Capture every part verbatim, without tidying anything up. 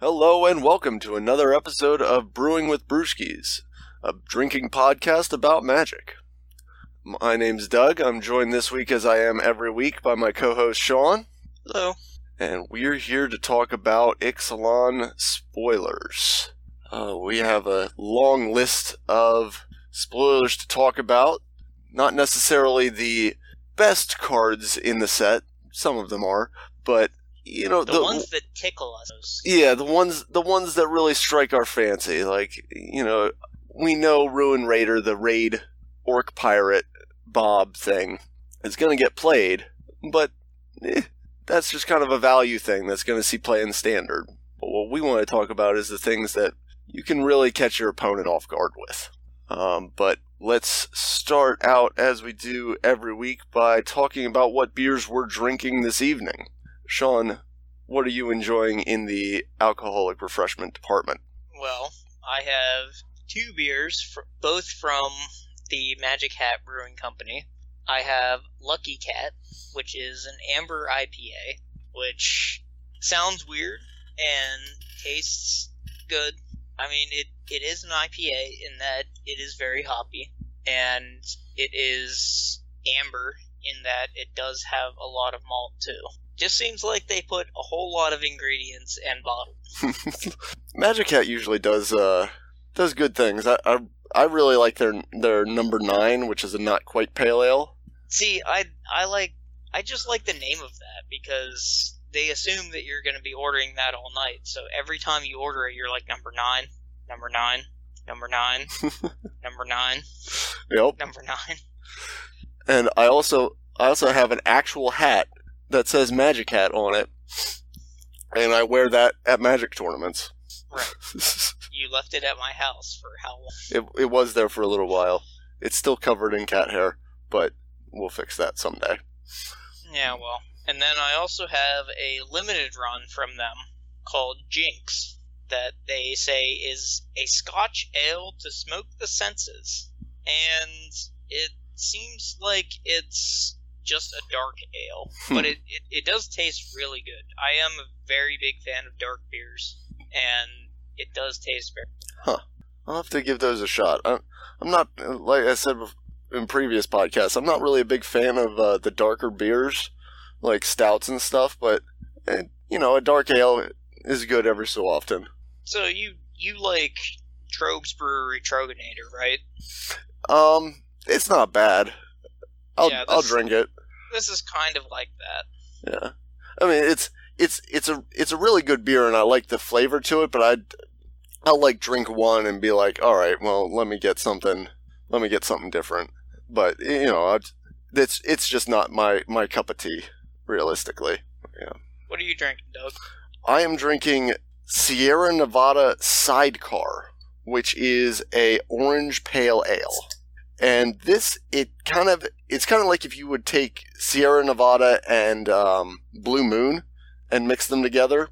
Hello and welcome to another episode of Brewing with Brewskis, a drinking podcast about magic. My name's Doug. I'm joined this week, as I am every week, by my co-host Sean. Hello. And we're here to talk about Ixalan spoilers. Uh, we have a long list of spoilers to talk about. Not necessarily the best cards in the set. Some of them are, but you know, the, the ones that tickle us. Yeah, the ones the ones that really strike our fancy. Like, you know, we know Ruin Raider, the raid orc pirate Bob thing, is going to get played, but eh, that's just kind of a value thing that's going to see play in standard. But what we want to talk about is the things that you can really catch your opponent off guard with. Um, but let's start out, as we do every week, by talking about what beers we're drinking this evening. Sean, what are you enjoying in the alcoholic refreshment department? Well, I have two beers, fr- both from the Magic Hat Brewing Company. I have Lucky Cat, which is an amber I P A, which sounds weird and tastes good. I mean, it, it is an I P A in that it is very hoppy, and it is amber in that it does have a lot of malt, too. Just seems like they put a whole lot of ingredients and bottles. Magic Hat usually does uh, does good things. I, I I really like their their number nine, which is a not quite pale ale. See, I I like I just like the name of that because they assume that you're going to be ordering that all night. So every time you order it, you're like number nine, number nine, number nine, number nine, yep, number nine. And I also I also have an actual hat that says Magic Hat on it, and I wear that at Magic tournaments. Right. You left it at my house for how long? It, it was there for a little while. It's still covered in cat hair, but we'll fix that someday. Yeah, well. And then I also have a limited run from them called Jinx that they say is a Scotch ale to smoke the senses. And it seems like it's just a dark ale, but it, it, it does taste really good. I am a very big fan of dark beers, and it does taste very good. Huh. I'll have to give those a shot. I'm, I'm not, like I said in previous podcasts, I'm not really a big fan of uh, the darker beers, like stouts and stuff, but, eh, you know, a dark ale is good every so often. So you, you like Trogs Brewery Troganator, right? Um, it's not bad. I'll yeah, this, I'll drink it. This is kind of like that. Yeah, I mean it's it's it's a it's a really good beer, and I like the flavor to it. But I'd I'll like drink one and be like, all right, well, let me get something, let me get something different. But you know, I'd, it's it's just not my my cup of tea, realistically. Yeah. What are you drinking, Doug? I am drinking Sierra Nevada Sidecar, which is a orange pale ale. And this, it kind of, it's kind of like if you would take Sierra Nevada and um, Blue Moon and mix them together.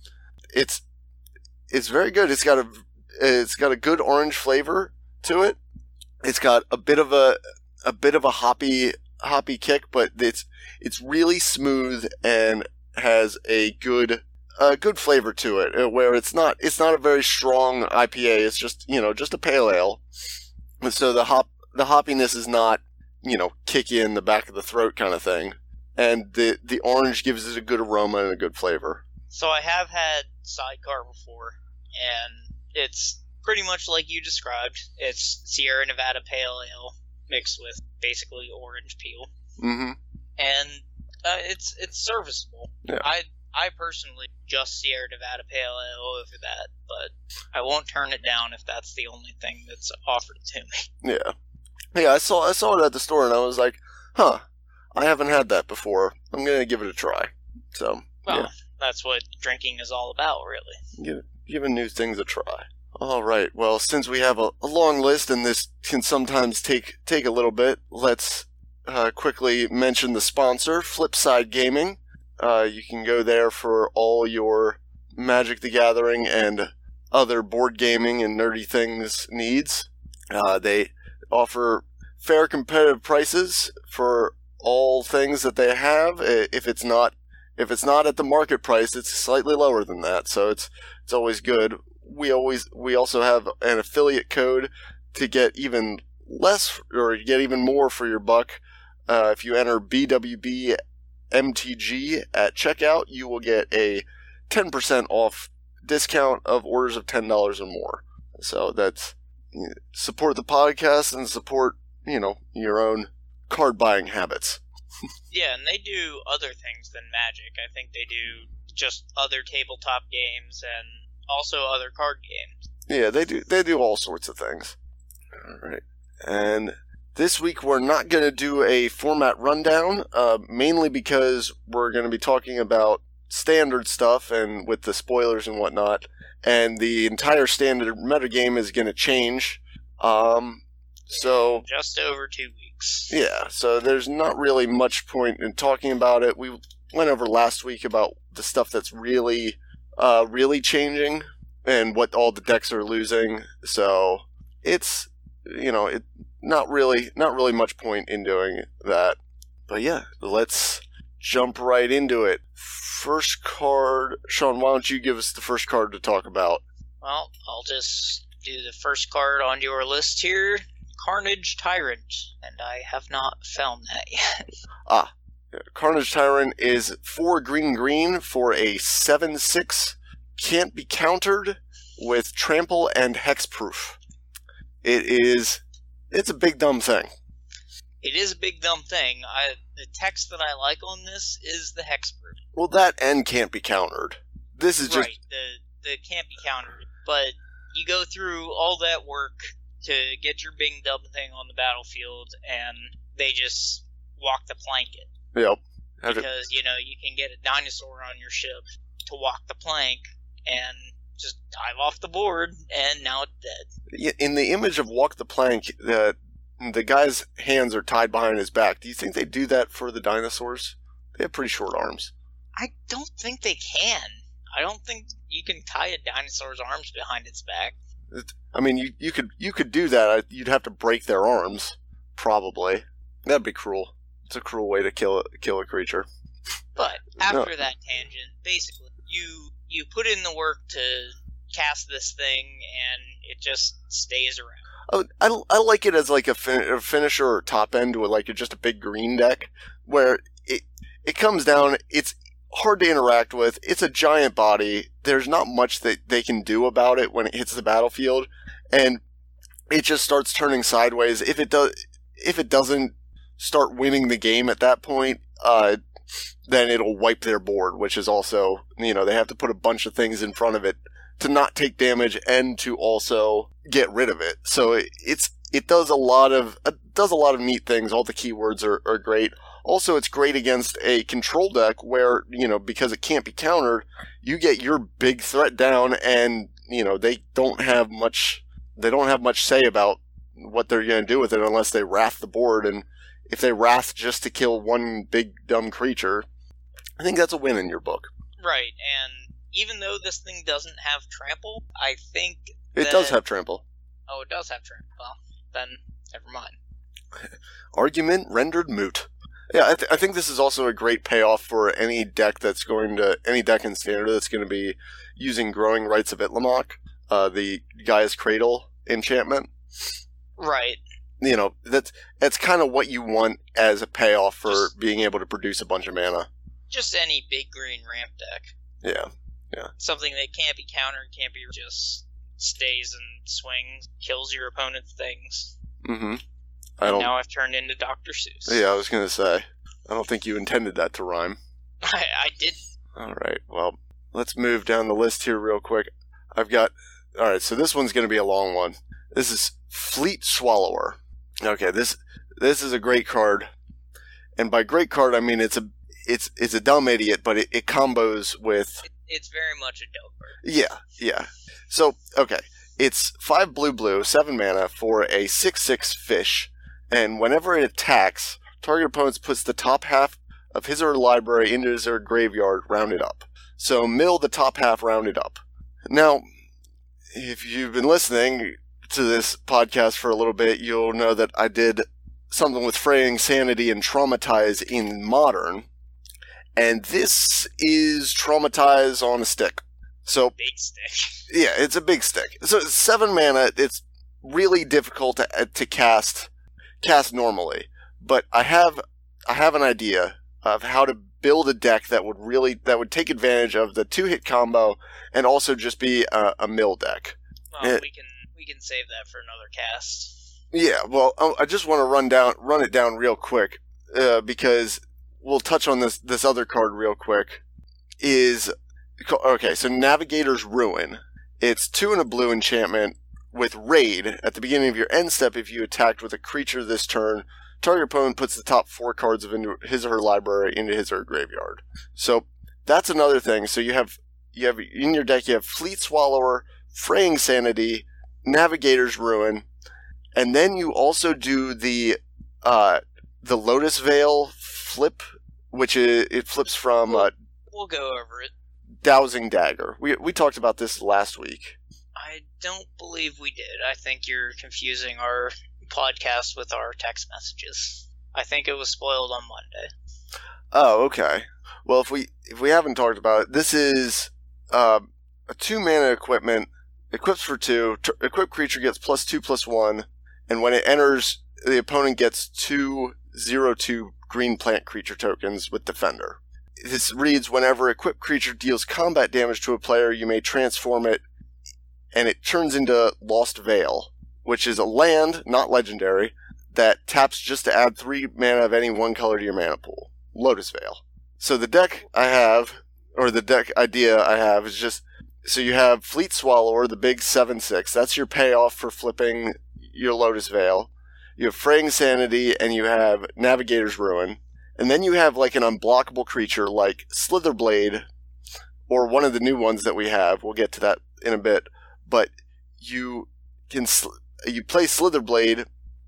It's, it's very good. It's got a, it's got a good orange flavor to it. It's got a bit of a, a bit of a hoppy, hoppy kick, but it's, it's really smooth and has a good, a good flavor to it. Where it's not, it's not a very strong I P A. It's just, you know, just a pale ale. And so the hop. The hoppiness is not, you know, kick you in the back of the throat kind of thing. And the the orange gives it a good aroma and a good flavor. So I have had Sidecar before, and it's pretty much like you described. It's Sierra Nevada Pale Ale mixed with basically orange peel. Mm-hmm. And uh, it's it's serviceable. Yeah. I I personally just Sierra Nevada Pale Ale over that, but I won't turn it down if that's the only thing that's offered to me. Yeah. Yeah, I saw I saw it at the store, and I was like, huh, I haven't had that before. I'm going to give it a try. So, well, yeah. That's what drinking is all about, really. Give, giving new things a try. All right, well, since we have a, a long list, and this can sometimes take, take a little bit, let's uh, quickly mention the sponsor, Flipside Gaming. Uh, you can go there for all your Magic the Gathering and other board gaming and nerdy things needs. Uh, they offer fair competitive prices for all things that they have. If it's not if it's not at the market price, it's slightly lower than that. So it's it's always good. We always we also have an affiliate code to get even less or get even more for your buck. Uh, if you enter B W B M T G at checkout, you will get a ten percent off discount of orders of ten dollars or more. So that's, you know, support the podcast and support, you know, your own card buying habits. Yeah, and they do other things than Magic. I think they do just other tabletop games and also other card games. Yeah, they do they do all sorts of things. All right. And this week we're not going to do a format rundown, uh, mainly because we're going to be talking about standard stuff and with the spoilers and whatnot, and the entire standard metagame is going to change. Um, so just over two weeks. Yeah, so there's not really much point in talking about it. We went over last week about the stuff that's really, uh, really changing and what all the decks are losing. So it's, you know, it not really, not really much point in doing that. But yeah, let's jump right into it. First card, Sean, why don't you give us the first card to talk about? Well, I'll just do the first card on your list here, Carnage Tyrant, and I have not found that yet. Ah, Carnage Tyrant is four green green for a seven six, can't be countered with trample and hexproof. It is, it's a big dumb thing. It is a big dumb thing. I, the text that I like on this is the hexproof. Well, that and can't be countered. This is just... Right, the, the can't be countered. But you go through all that work to get your big dumb thing on the battlefield, and they just walk the plank it. Yep. Because, you know, you can get a dinosaur on your ship to walk the plank, and just dive off the board, and now it's dead. In the image of walk the plank, the, the guy's hands are tied behind his back. Do you think they do that for the dinosaurs? They have pretty short arms. I don't think they can. I don't think you can tie a dinosaur's arms behind its back. I mean, you, you could you could do that. You'd have to break their arms, probably. That'd be cruel. It's a cruel way to kill a, kill a creature. But after No. that tangent, basically, you you put in the work to cast this thing, and it just stays around. I, I, I like it as like a, fin- a finisher or top end with like a, just a big green deck, where it it comes down. It's hard to interact with. It's a giant body. There's not much that they can do about it when it hits the battlefield, and it just starts turning sideways. If it does, if it doesn't start winning the game at that point, uh, then it'll wipe their board, which is also, you know, they have to put a bunch of things in front of it to not take damage and to also get rid of it. So it, it's it does a lot of it does a lot of neat things. All the keywords are, are great. Also, it's great against a control deck where, you know, because it can't be countered, you get your big threat down, and, you know, they don't have much they don't have much say about what they're going to do with it unless they wrath the board. And if they wrath just to kill one big dumb creature, I think that's a win in your book. Right, and even though this thing doesn't have trample, I think It that... does have trample. Oh, it does have trample. Well, then, never mind. Argument rendered moot. Yeah, I, th- I think this is also a great payoff for any deck that's going to, any deck in Standard that's going to be using Growing Rights of Itlimoc, uh, the Gaia's Cradle enchantment. Right. You know, that's that's kind of what you want as a payoff for Just- being able to produce a bunch of mana. Just any big green ramp deck. Yeah. Something that can't be countered, can't be just stays and swings, kills your opponent's things. Mm-hmm. I don't. Now I've turned into Doctor Seuss. Yeah, I was going to say. I don't think you intended that to rhyme. I, I did. All right, well, let's move down the list here real quick. I've got... All right, so this one's going to be a long one. This is Fleet Swallower. Okay, this this is a great card. And by great card, I mean it's a it's it's a dumb idiot, but it, it combos with... It, it's very much a dope card. Yeah, yeah. So, okay, it's five blue blue, seven mana for a six six fish, and whenever it attacks, target opponent puts the top half of his or her library into his or her graveyard, rounded up. So mill the top half rounded up. Now, if you've been listening to this podcast for a little bit, you'll know that I did something with Fraying Sanity and Traumatize in Modern, And this is Traumatize on a stick. So Big stick. yeah, it's a big stick. So it's seven mana. It's really difficult to to cast cast normally. But I have I have an idea of how to build a deck that would really that would take advantage of the two hit combo and also just be a, a mill deck. Well, It- we can we can save that for another cast. Yeah, well, I I just want to run down run it down real quick uh, because we'll touch on this this other card real quick. Is okay, so Navigator's Ruin. It's two and a blue enchantment with Raid at the beginning of your end step. If you attacked with a creature this turn, target opponent puts the top four cards of into his or her library into his or her graveyard. So that's another thing. So you have you have in your deck you have Fleet Swallower, Fraying Sanity, Navigator's Ruin, and then you also do the uh, the Lotus Veil flip, which is it flips from uh, We'll go over it. Dowsing Dagger. We we talked about this last week. I don't believe we did. I think you're confusing our podcast with our text messages. I think it was spoiled on Monday. Oh, okay. Well, if we if we haven't talked about it, this is uh, a two mana equipment. Equips for two. T- equipped creature gets plus two plus one, and when it enters, the opponent gets two zero two green plant creature tokens with Defender. This reads: whenever equipped creature deals combat damage to a player, you may transform it, and it turns into Lost Veil, which is a land, not legendary, that taps just to add three mana of any one color to your mana pool. Lotus Veil. So the deck I have, or the deck idea I have, is just, so you have Fleet Swallower, the big seven six, that's your payoff for flipping your Lotus Veil. You have Fraying Sanity, and you have Navigator's Ruin. And then you have like an unblockable creature like Slitherblade, or one of the new ones that we have. We'll get to that in a bit. But you can sl- you play Slitherblade,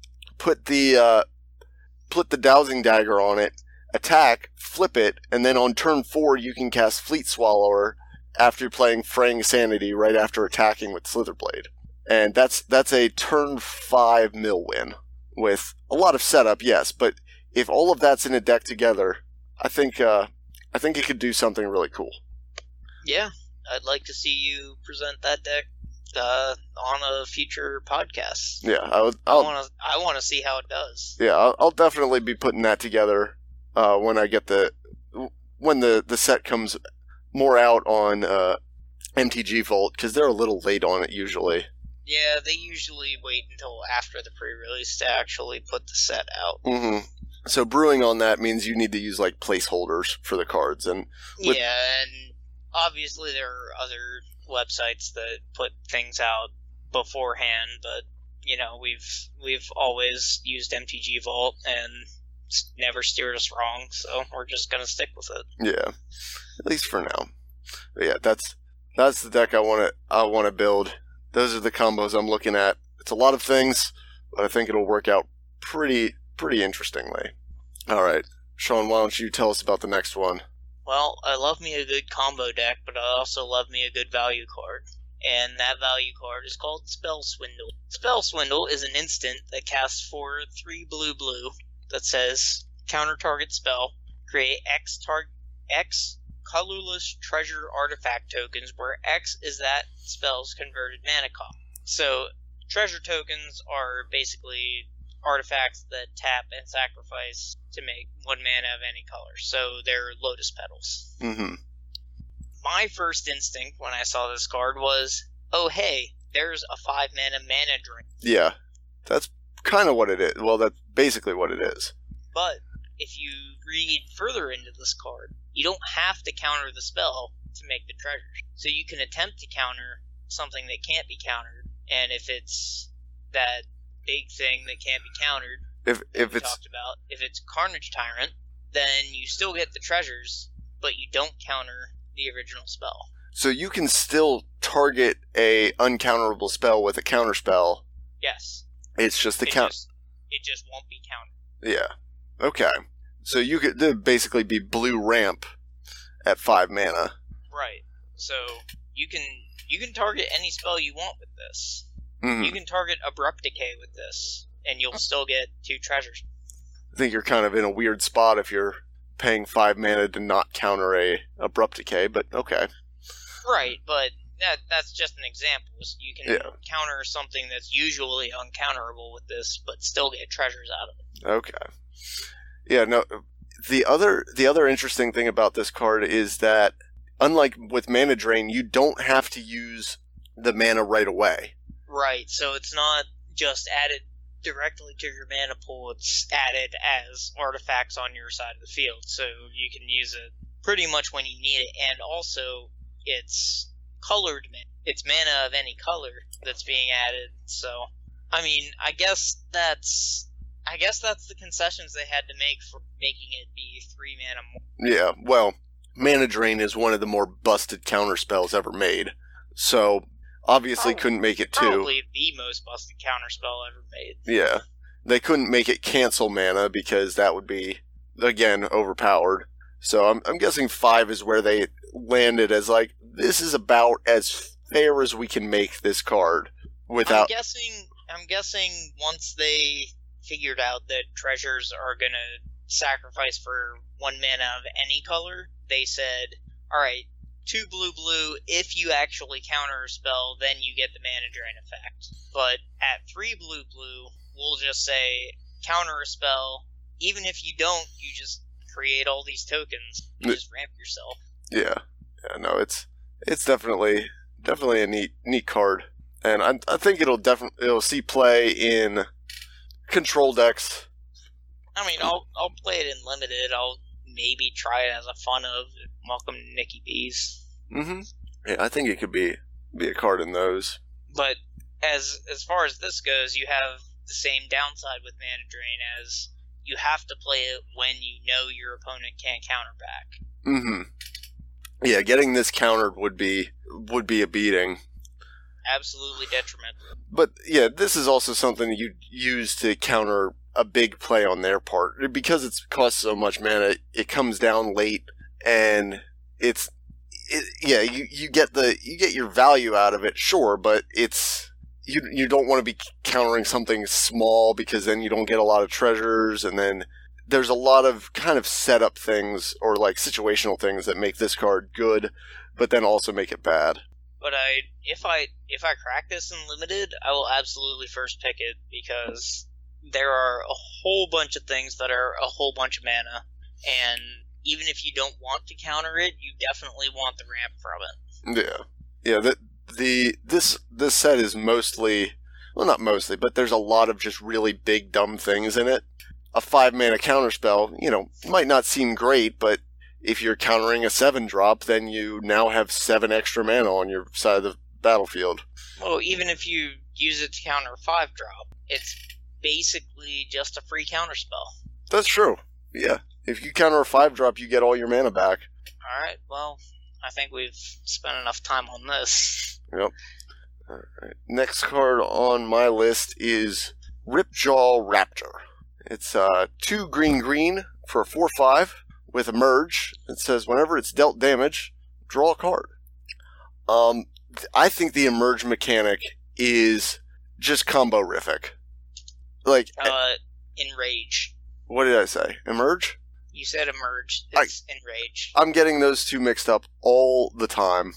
put the uh, put the Dowsing Dagger on it, attack, flip it, and then on turn four you can cast Fleet Swallower after playing Fraying Sanity right after attacking with Slitherblade. And that's that's a turn five mill win with a lot of setup, yes, but if all of that's in a deck together, I think uh, I think it could do something really cool. Yeah, I'd like to see you present that deck uh, on a future podcast. Yeah, I would. I I'll, want to. I want to see how it does. yeah, I'll, I'll definitely be putting that together uh, when I get the when the, the set comes more out on uh, M T G Vault, because they're a little late on it usually. Yeah, they usually wait until after the pre-release to actually put the set out. Mm-hmm. So brewing on that means you need to use like placeholders for the cards, and with- yeah, and obviously there are other websites that put things out beforehand, but you know we've we've always used M T G Vault and it's never steered us wrong, so we're just gonna stick with it. yeah, at least for now. But yeah, that's that's the deck I want to I want to build. Those are the combos I'm looking at. It's a lot of things, but I think it'll work out pretty pretty interestingly. All right, Sean, why don't you tell us about the next one? Well, I love me a good combo deck, but I also love me a good value card. And that value card is called Spell Swindle. Spell Swindle is an instant that casts for three blue blue that says, counter target spell, create X tar- X colorless treasure artifact tokens, where X is that spell's converted mana cost. So, treasure tokens are basically artifacts that tap and sacrifice to make one mana of any color. So they're Lotus Petals. Mm-hmm. My first instinct when I saw this card was, oh hey, there's a five mana mana drain. Yeah, that's kind of what it is. Well, that's basically what it is. But if you read further into this card, you don't have to counter the spell to make the treasures. So you can attempt to counter something that can't be countered, and if it's that big thing that can't be countered, If if we it's talked about, if it's Carnage Tyrant, then you still get the treasures, but you don't counter the original spell. so you can still target a uncounterable spell with a counter spell. Yes. It's just the It count. just, it just won't be countered. Yeah. Okay. So you could there'd basically be blue ramp at five mana. Right. So you can you can target any spell you want with this. Mm-hmm. You can target Abrupt Decay with this, and you'll still get two treasures. I think you're kind of in a weird spot if you're paying five mana to not counter a Abrupt Decay, but okay. Right, but that that's just an example. So you can Yeah. counter something that's usually uncounterable with this, but still get treasures out of it. Okay. Yeah, no, the other the other interesting thing about this card is that, unlike with Mana Drain, you don't have to use the mana right away. Right, so it's not just added directly to your mana pool, it's added as artifacts on your side of the field, so you can use it pretty much when you need it, and also it's colored mana. It's mana of any color that's being added, so, I mean, I guess that's, I guess that's the concessions they had to make for making it be three mana more. Yeah, well, Mana Drain is one of the more busted counter spells ever made, so obviously Probably- couldn't make it two. Probably the most busted counterspell ever made. Yeah. They couldn't make it cancel mana because that would be, again, overpowered. So I'm, I'm guessing five is where they landed as like, this is about as fair as we can make this card without... I'm guessing. I'm guessing once they figured out that treasures are gonna sacrifice for one mana of any color, they said, "All right, two blue blue. If you actually counter a spell, then you get the mana drain effect. But at three blue blue, we'll just say counter a spell. Even if you don't, you just create all these tokens. You just ramp yourself." Yeah. Yeah, no, it's it's definitely definitely a neat neat card. And I I think it'll definitely it'll see play in control decks. I mean, I'll I'll play it in limited. I'll maybe try it as a fun of Welcome to Nikki B's. Mm-hmm. Yeah, I think it could be be a card in those. But as as far as this goes, you have the same downside with Mana Drain as you have to play it when you know your opponent can't counter back. Mm-hmm. Yeah, getting this countered would be would be a beating. Absolutely detrimental. But yeah, this is also something you use to counter a big play on their part. Because it costs so much mana, it comes down late, and it's it, yeah, you, you get the you get your value out of it, sure, but it's you you don't want to be countering something small because then you don't get a lot of treasures, and then there's a lot of kind of setup things or like situational things that make this card good, but then also make it bad. But I, if I, if I crack this in limited, I will absolutely first pick it because there are a whole bunch of things that are a whole bunch of mana, and even if you don't want to counter it, you definitely want the ramp from it. Yeah, yeah. The the this this set is mostly, well, not mostly, but there's a lot of just really big dumb things in it. A five mana counterspell, you know, might not seem great, but if you're countering a seven drop, then you now have seven extra mana on your side of the battlefield. Well, even if you use it to counter a five drop, it's basically just a free counterspell. That's true. Yeah. If you counter a five drop, you get all your mana back. Alright, well, I think we've spent enough time on this. Yep. Alright. Next card on my list is Ripjaw Raptor. It's uh, two green green for a four five. With Emerge, it says whenever it's dealt damage, draw a card. Um, I think the Emerge mechanic is just combo-rific. Like, Uh, Enrage. what did I say? Emerge? You said Emerge. It's Enrage. I'm getting those two mixed up all the time.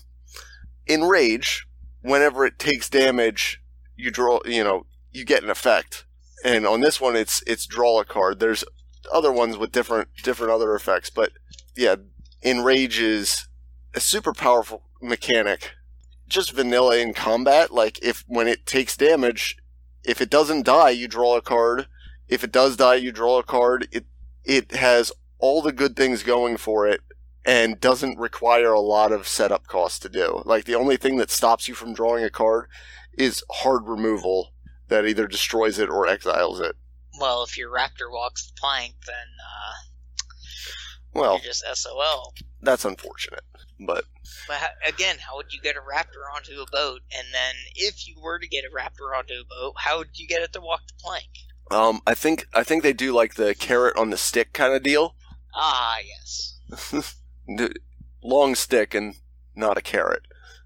Enrage, whenever it takes damage, you draw. You know, you get an effect. And on this one, it's it's draw a card. There's other ones with different different other effects, but yeah, Enrage is a super powerful mechanic. Just vanilla in combat, like if when it takes damage, if it doesn't die, you draw a card. If it does die, you draw a card. It it has all the good things going for it and doesn't require a lot of setup costs to do. Like the only thing that stops you from drawing a card is hard removal that either destroys it or exiles it. Well, if your Raptor walks the plank, then uh, Well, you're just S O L. that's unfortunate, but But ha- again, how would you get a Raptor onto a boat? And then, if you were to get a Raptor onto a boat, how would you get it to walk the plank? um, I think I think they do like the carrot on the stick kind of deal. Ah, yes. Long stick and not a carrot.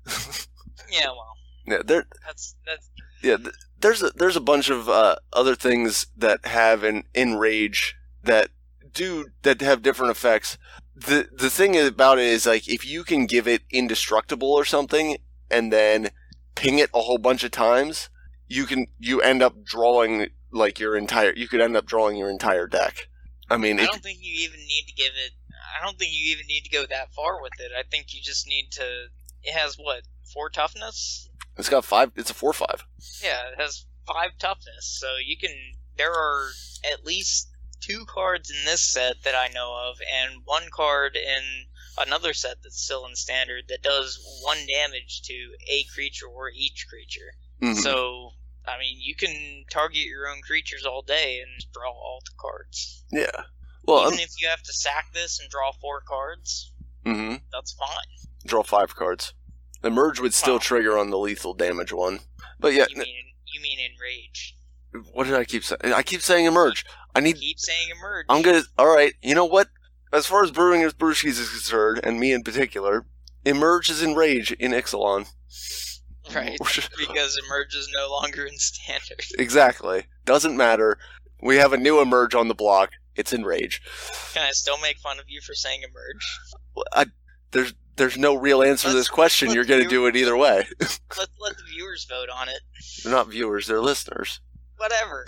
Yeah, well, Yeah, there. that's that's Yeah, th- there's a there's a bunch of uh, other things that have an enrage that do that have different effects. The the thing about it is, like, if you can give it indestructible or something and then ping it a whole bunch of times, you can you end up drawing like your entire you could end up drawing your entire deck. I mean, I it, don't think you even need to give it. I don't think you even need to go that far with it. I think you just need to. It has what, four toughness? It's got five. It's a four five. Yeah, it has five toughness. So you can. There are at least two cards in this set that I know of, and one card in another set that's still in standard that does one damage to a creature or each creature. Mm-hmm. So, I mean, you can target your own creatures all day and draw all the cards. Yeah. Well, Even I'm, if you have to sack this and draw four cards, mm-hmm. that's fine. Draw five cards. The merge would still Wow. trigger on the lethal damage one. But yeah, You mean you mean enrage? what did I keep saying? I keep saying emerge. I need. Keep saying emerge. I'm gonna. All right. You know what? As far as Brewing as Brewskis is concerned, and me in particular, emerge is enrage in Ixalan. Right, because emerge is no longer in standard. Exactly. Doesn't matter. We have a new emerge on the block. It's enrage. Can I still make fun of you for saying emerge? I, there's there's no real answer to Let's- this question. let's You're gonna do- do it either way. Let let the viewers vote on it. They're not viewers. They're listeners. Whatever.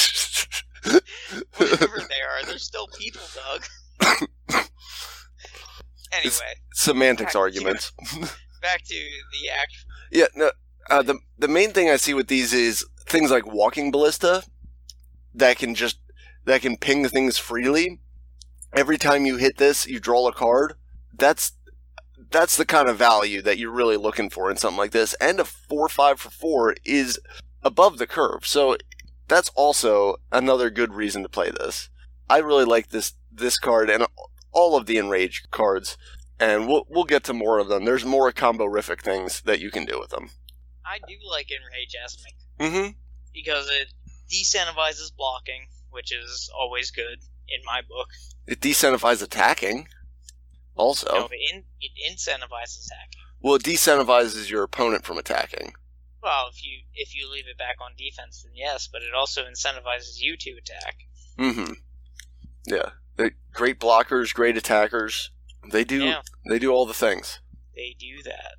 Whatever they are, they're still people, Doug. Anyway, Semantics Back to- arguments. back to the actual. Yeah, no. Uh, the the main thing I see with these is things like Walking Ballista that can just that can ping things freely. Every time you hit this, you draw a card. That's that's the kind of value that you're really looking for in something like this. And a four five for four is above the curve, so that's also another good reason to play this. I really like this this card and all of the Enrage cards, and we'll we'll get to more of them. There's more combo-rific things that you can do with them. I do like enrage Asmic Mm-hmm. because it decentivizes blocking, which is always good in my book. It decentivizes attacking. Also, No, it, in, it incentivizes attacking. well, it decentivizes your opponent from attacking. Well, if you if you leave it back on defense, then yes, but it also incentivizes you to attack. Mm-hmm. Yeah, They're great blockers, great attackers. They do. Yeah. They do all the things. They do that.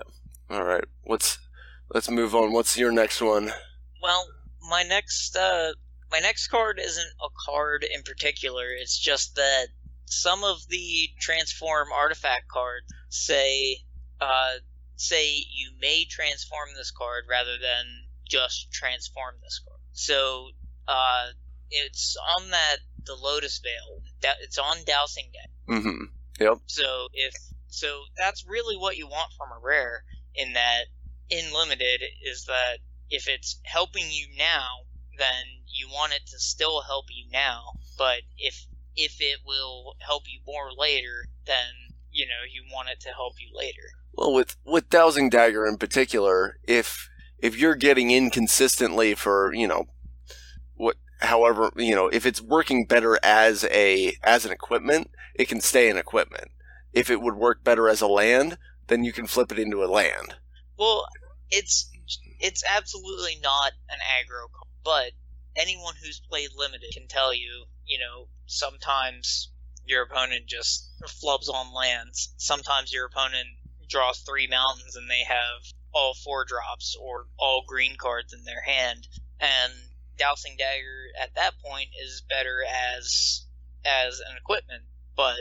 All right. What's? Let's move on. What's your next one? Well, my next uh, my next card isn't a card in particular. It's just that some of the transform artifact cards say uh, say you may transform this card rather than just transform this card. So uh, it's on that the Lotus Veil. That it's on Dowsing Deck. Mm-hmm. Yep. So if so, that's really what you want from a rare. In that, in limited, is that if it's helping you now, then you want it to still help you now. But if if it will help you more later, then you know you want it to help you later. Well, with with Dowsing Dagger in particular, if if you're getting in consistently for you know what, however you know if it's working better as a as an equipment, it can stay an equipment. If it would work better as a land, then you can flip it into a land. Well, it's it's absolutely not an aggro card, but anyone who's played limited can tell you, you know, sometimes your opponent just flubs on lands. Sometimes your opponent draws three mountains and they have all four drops or all green cards in their hand, and Dowsing Dagger at that point is better as as an equipment. But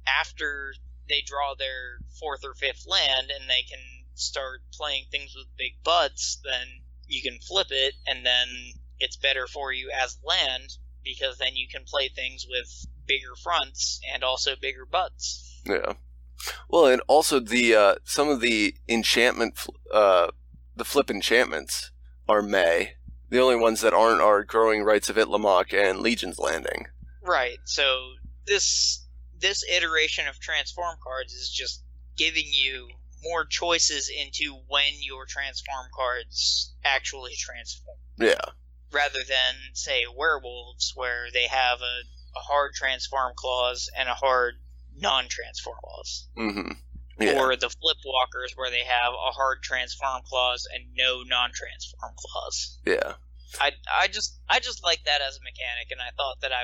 after they draw their fourth or fifth land and they can start playing things with big butts, then you can flip it, and then it's better for you as land, because then you can play things with bigger fronts and also bigger butts. Yeah. Well, and also the uh, some of the enchantment, fl- uh, the flip enchantments are May. The only ones that aren't are Growing Rights of Itlamok and Legion's Landing. Right, so this this iteration of transform cards is just giving you more choices into when your transform cards actually transform. Yeah. Rather than, say, werewolves, where they have a, a hard transform clause and a hard non-transform clause. Mm-hmm. Yeah. Or the flip walkers, where they have a hard transform clause and no non-transform clause. Yeah. I, I just I just like that as a mechanic, and I thought that I would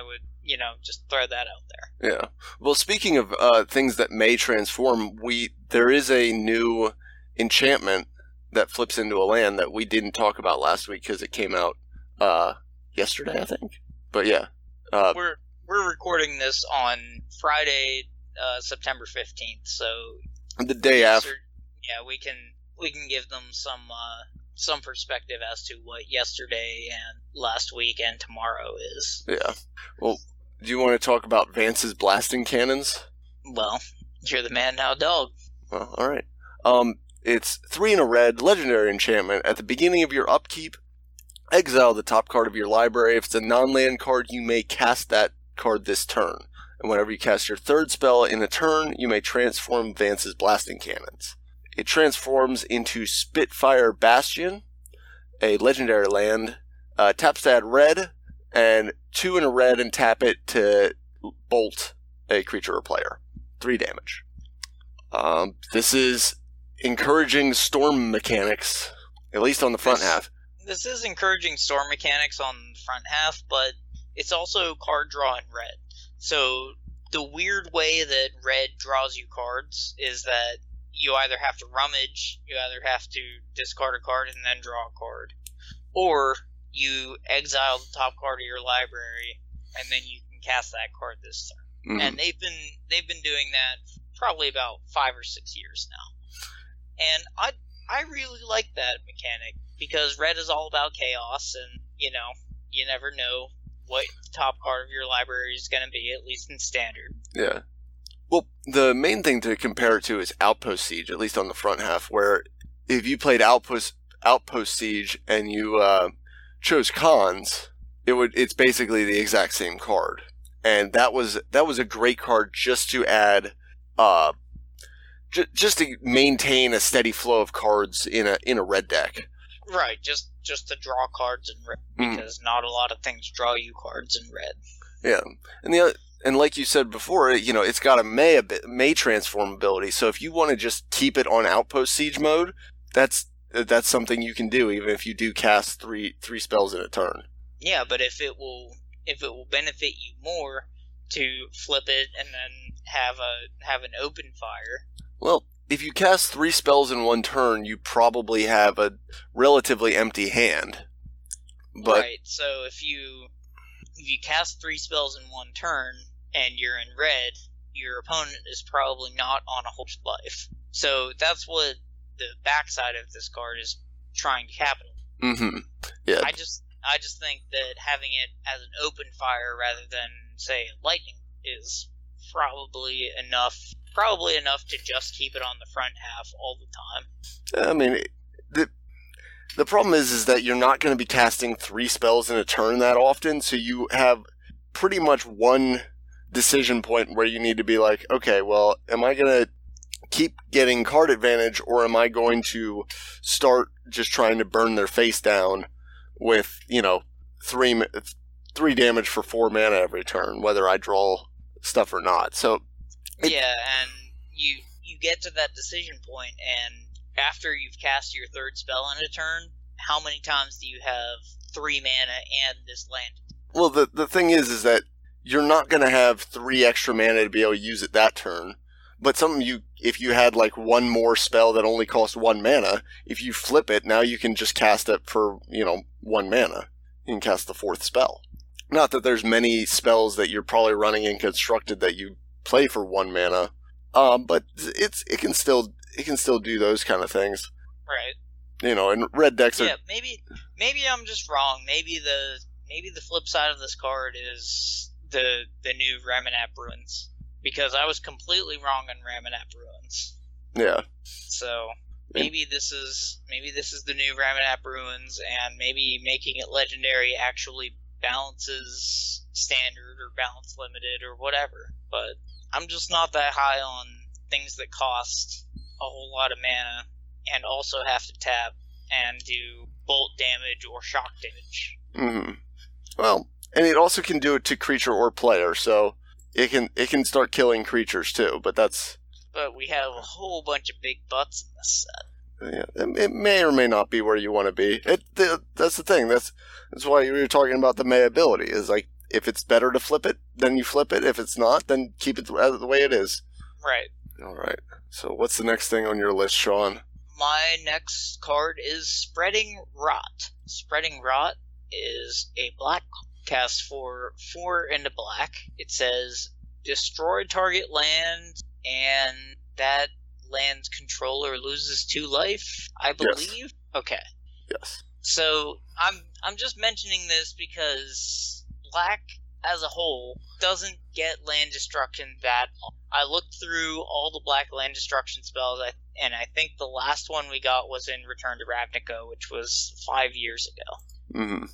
you know, just throw that out there. Yeah. Well, speaking of uh, things that may transform, we there is a new enchantment that flips into a land that we didn't talk about last week because it came out uh, yesterday, I think. But yeah, uh, we're we're recording this on Friday, uh, September fifteenth. So the day after. Yeah, we can we can give them some uh, some perspective as to what yesterday and last week and tomorrow is. Yeah. Well, do you want to talk about Vance's blasting cannons? Well, you're the man now, dog. Well, all right. Um, it's three in a red, legendary enchantment. At the beginning of your upkeep, exile the top card of your library. If it's a non-land card, you may cast that card this turn. And whenever you cast your third spell in a turn, you may transform Vance's blasting cannons. It transforms into Spitfire Bastion, a legendary land. Uh, taps to add red, and two in a red, and tap it to bolt a creature or player. Three damage. Um, this is encouraging storm mechanics, at least on the front this, half. This is encouraging storm mechanics on the front half, but it's also card draw in red. So the weird way that red draws you cards is that you either have to rummage, you either have to discard a card and then draw a card, or you exile the top card of your library and then you can cast that card this turn. Mm-hmm. And they've been they've been doing that probably about five or six years now. And I I really like that mechanic because red is all about chaos, and you know, you never know what the top card of your library is going to be, at least in standard. Yeah. Well, the main thing to compare it to is Outpost Siege, at least on the front half, where if you played Outpost Outpost Siege and you uh, chose Cons, it would it's basically the exact same card, and that was that was a great card just to add, uh, j- just to maintain a steady flow of cards in a in a red deck. Right, just just to draw cards in red, because mm. not a lot of things draw you cards in red. Yeah, and the other. And like you said before, you know, it's got a May, a bit, May transform ability. So if you want to just keep it on Outpost Siege mode, that's that's something you can do, even if you do cast three three spells in a turn. Yeah, but if it will if it will benefit you more to flip it and then have a have an open fire. Well, if you cast three spells in one turn, you probably have a relatively empty hand. But, right. So if you if you cast three spells in one turn and you're in red, your opponent is probably not on a whole life. So that's what the backside of this card is trying to capitalize. Mm-hmm. Yeah. I just, I just think that having it as an open fire rather than, say, lightning is probably enough. Probably enough to just keep it on the front half all the time. I mean, the the problem is, is that you're not going to be casting three spells in a turn that often, so you have pretty much one decision point where you need to be like, okay, well, am I going to keep getting card advantage, or am I going to start just trying to burn their face down with, you know, three three damage for four mana every turn, whether I draw stuff or not. So it, yeah, and you you get to that decision point, and after you've cast your third spell in a turn, how many times do you have three mana and this land? Well, the the thing is, is that you're not going to have three extra mana to be able to use it that turn. But something you, if you had like one more spell that only cost one mana, if you flip it, now you can just cast it for, you know, one mana. You can cast the fourth spell. Not that there's many spells that you're probably running in Constructed that you play for one mana, um, but it's it can still it can still do those kind of things. Right. You know, and red decks are. Yeah, maybe maybe I'm just wrong. Maybe the maybe the flip side of this card is the the new Ramunap Ruins, because I was completely wrong on Ramunap Ruins. Yeah. So maybe this is maybe this is the new Ramunap Ruins, and maybe making it legendary actually balances standard or balance limited or whatever. But I'm just not that high on things that cost a whole lot of mana and also have to tap and do bolt damage or shock damage. Mm-hmm. Well, and it also can do it to creature or player, so it can it can start killing creatures too. But that's. But we have a whole bunch of big butts in this set. Yeah, it, it may or may not be where you want to be. It the, that's the thing. That's that's why you were talking about the May ability. Is like if it's better to flip it, then you flip it. If it's not, then keep it the, the way it is. Right. All right. So what's the next thing on your list, Sean? My next card is Spreading Rot. Spreading Rot is a black cast for four into black. It says destroy target land, and that land's controller loses two life, I believe. Yes. Okay. Yes. So I'm I'm just mentioning this because black as a whole doesn't get land destruction that often. I looked through all the black land destruction spells, and I think the last one we got was in Return to Ravnica, which was five years ago. Mm-hmm.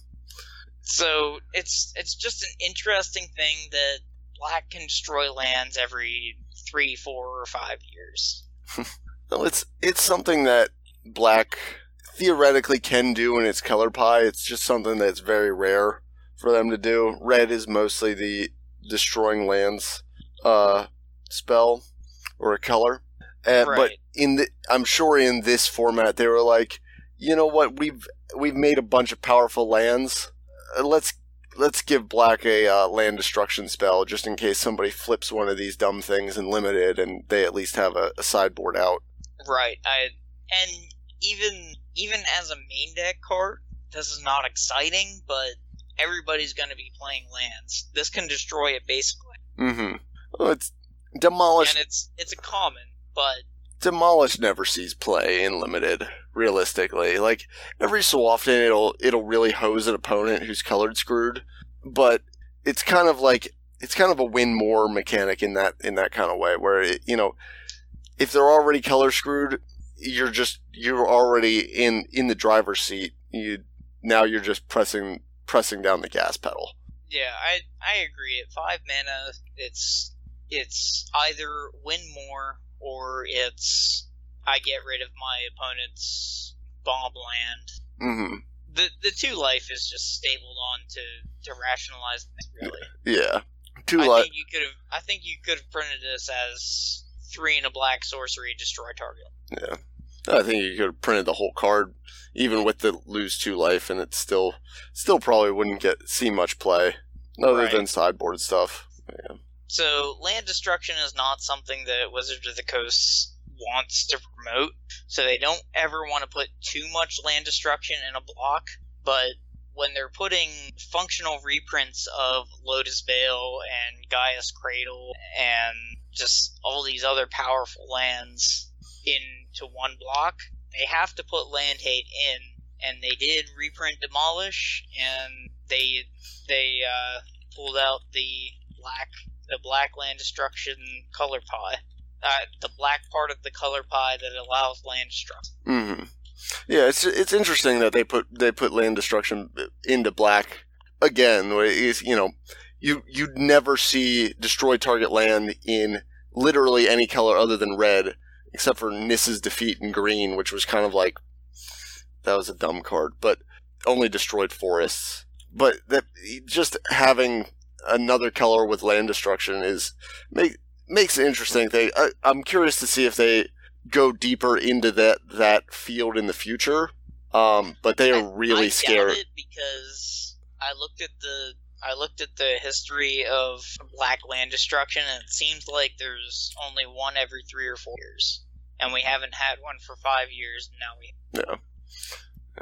So it's it's just an interesting thing that black can destroy lands every three, four, or five years. Well, it's it's something that black theoretically can do in its color pie. It's just something that's very rare for them to do. Red is mostly the destroying lands uh, spell or a color, uh, Right. but in the I'm sure in this format they were like, you know what, we've we've made a bunch of powerful lands. Uh, let's let's give black a uh, land destruction spell just in case somebody flips one of these dumb things in limited, and they at least have a, a sideboard out. Right. I and even even as a main deck card, this is not exciting, but everybody's going to be playing lands. This can destroy it basically, Mm-hmm. Well, it's demolish. and it's it's a common, but Demolish never sees play in limited. Realistically, like every so often, it'll it'll really hose an opponent who's colored screwed, but it's kind of like it's kind of a win more mechanic in that in that kind of way, where it, you know, if they're already color screwed, you're just you're already in in the driver's seat. You now you're just pressing pressing down the gas pedal. yeah, I I agree. At five mana, it's it's either win more or it's I get rid of my opponent's bomb land. Mm-hmm. The the two life is just stapled on to, to rationalize things, really. Yeah. Two I li- think you could have I think you could have printed this as three in a black sorcery, destroy target. Yeah. I think you could have printed the whole card, even with the lose two life, and it still still probably wouldn't get see much play, other Right. than sideboard stuff. Yeah. So land destruction is not something that Wizards of the Coast wants to promote, so they don't ever want to put too much land destruction in a block, but when they're putting functional reprints of Lotus Veil and Gaia's Cradle and just all these other powerful lands into one block, they have to put land hate in, and they did reprint Demolish, and they they uh, pulled out the black the black land destruction color pie. Uh, the black part of the color pie that allows land destruction. Mm-hmm. Yeah, it's it's interesting that they put they put land destruction into black again. Where it's, you know, you you'd never see destroy target land in literally any color other than red, except for Nissa's Defeat in green, which was kind of like that was a dumb card, but only destroyed forests. But that just having another color with land destruction is make, makes an interesting thing. I, I'm curious to see if they go deeper into that that field in the future. Um, but they are really I scared. doubt it because I looked at the I looked at the history of black land destruction, and it seems like there's only one every three or four years, and we haven't had one for five years. And now we. Yeah.